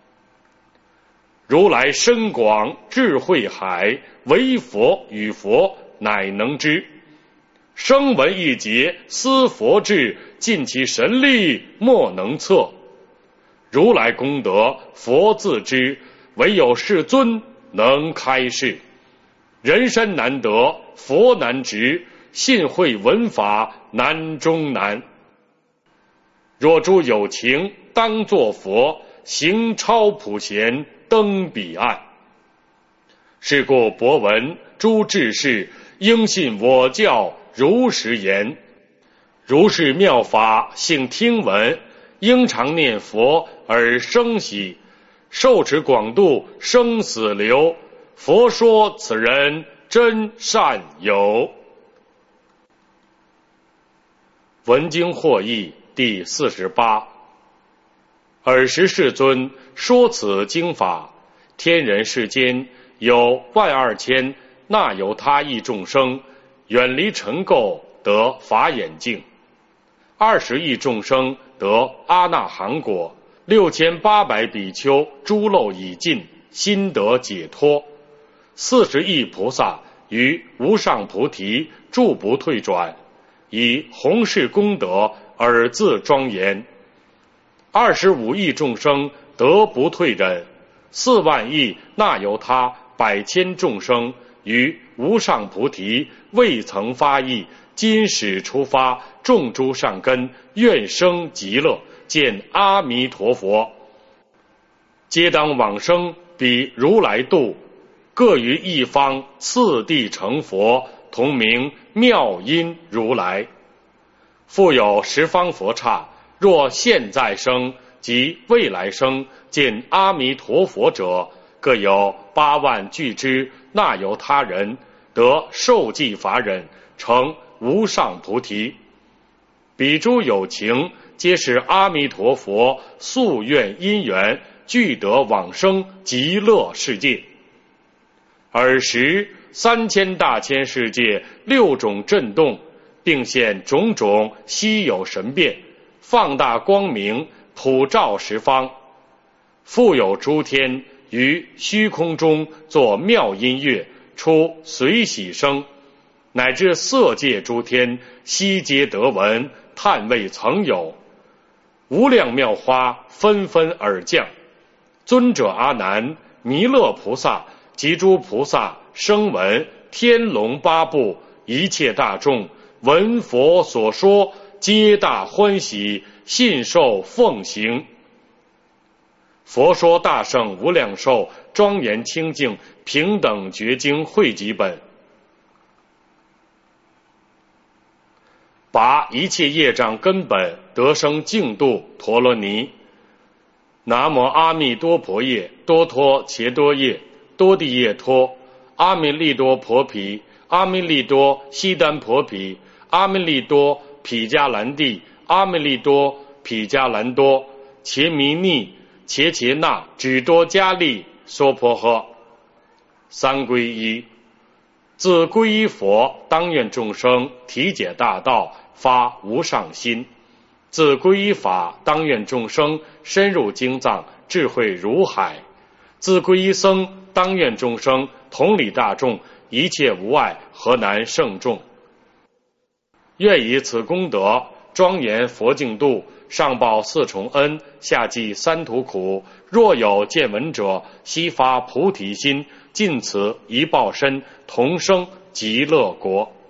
如来深广智慧海，唯佛与佛乃能知。声闻一劫思佛智，尽其神力莫能测。如来功德佛自知，唯有世尊能开示。人身难得，佛难值，信会闻法难中难。若诸有情当作佛，行超普贤，登彼岸。是故博闻诸智士，应信我教如实言。如是妙法幸听闻，应常念佛而生喜。受持广度生死流，佛说此人真善友。文经获益第四十八。尔时世尊说此经法，天人世间有万二千那由他亿众生，远离尘垢得法眼净；二十亿众生得阿那含果；六千八百比丘诸漏已尽，心得解脱；四十亿菩萨于无上菩提住不退转，以弘誓功德而自庄严；二十五亿众生得不退忍；四万亿那由他百千众生于无上菩提未曾发意，今始出发，种诸善根，愿生极乐，见阿弥陀佛，皆当往生彼如来度，各于一方次第成佛，同名妙音如来。复有十方佛刹，若现在生及未来生见阿弥陀佛者，各有八万俱之那由他人，得受记法忍，成无上菩提。彼诸有情，皆是阿弥陀佛夙愿因缘，俱得往生极乐世界。 尔时三千大千世界六种震动，并现种种稀有神变，放大光明，普照十方。复有诸天于虚空中作妙音乐，出随喜声，乃至色界诸天悉皆得闻，叹未曾有。无量妙花纷纷而降。尊者阿难、弥勒菩萨及诸菩萨、声闻、天龙八部一切大众闻佛所说，皆大欢喜，信受奉行。佛说大圣无量寿庄严清净平等觉经汇集本，拔一切业障根本，得生净土陀罗尼。南无阿弥多婆夜，多托伽多夜，多地夜托，阿弥利多婆毗，阿弥利多悉丹婆毗，阿弥利多毗迦兰帝，阿弥利多毗迦兰多，伽弥尼，伽伽那，只多迦利，娑婆诃。三皈依。自皈依佛，当愿众生体解大道，发无上心；自皈依法，当愿众生深入经藏，智慧如海；自皈依僧，当愿众生同理大众，一切无碍，何难胜众。愿以此功德庄严佛净土，上报四重恩，下济三途苦。若有见闻者，悉发菩提心，尽此一报身，同生极乐国。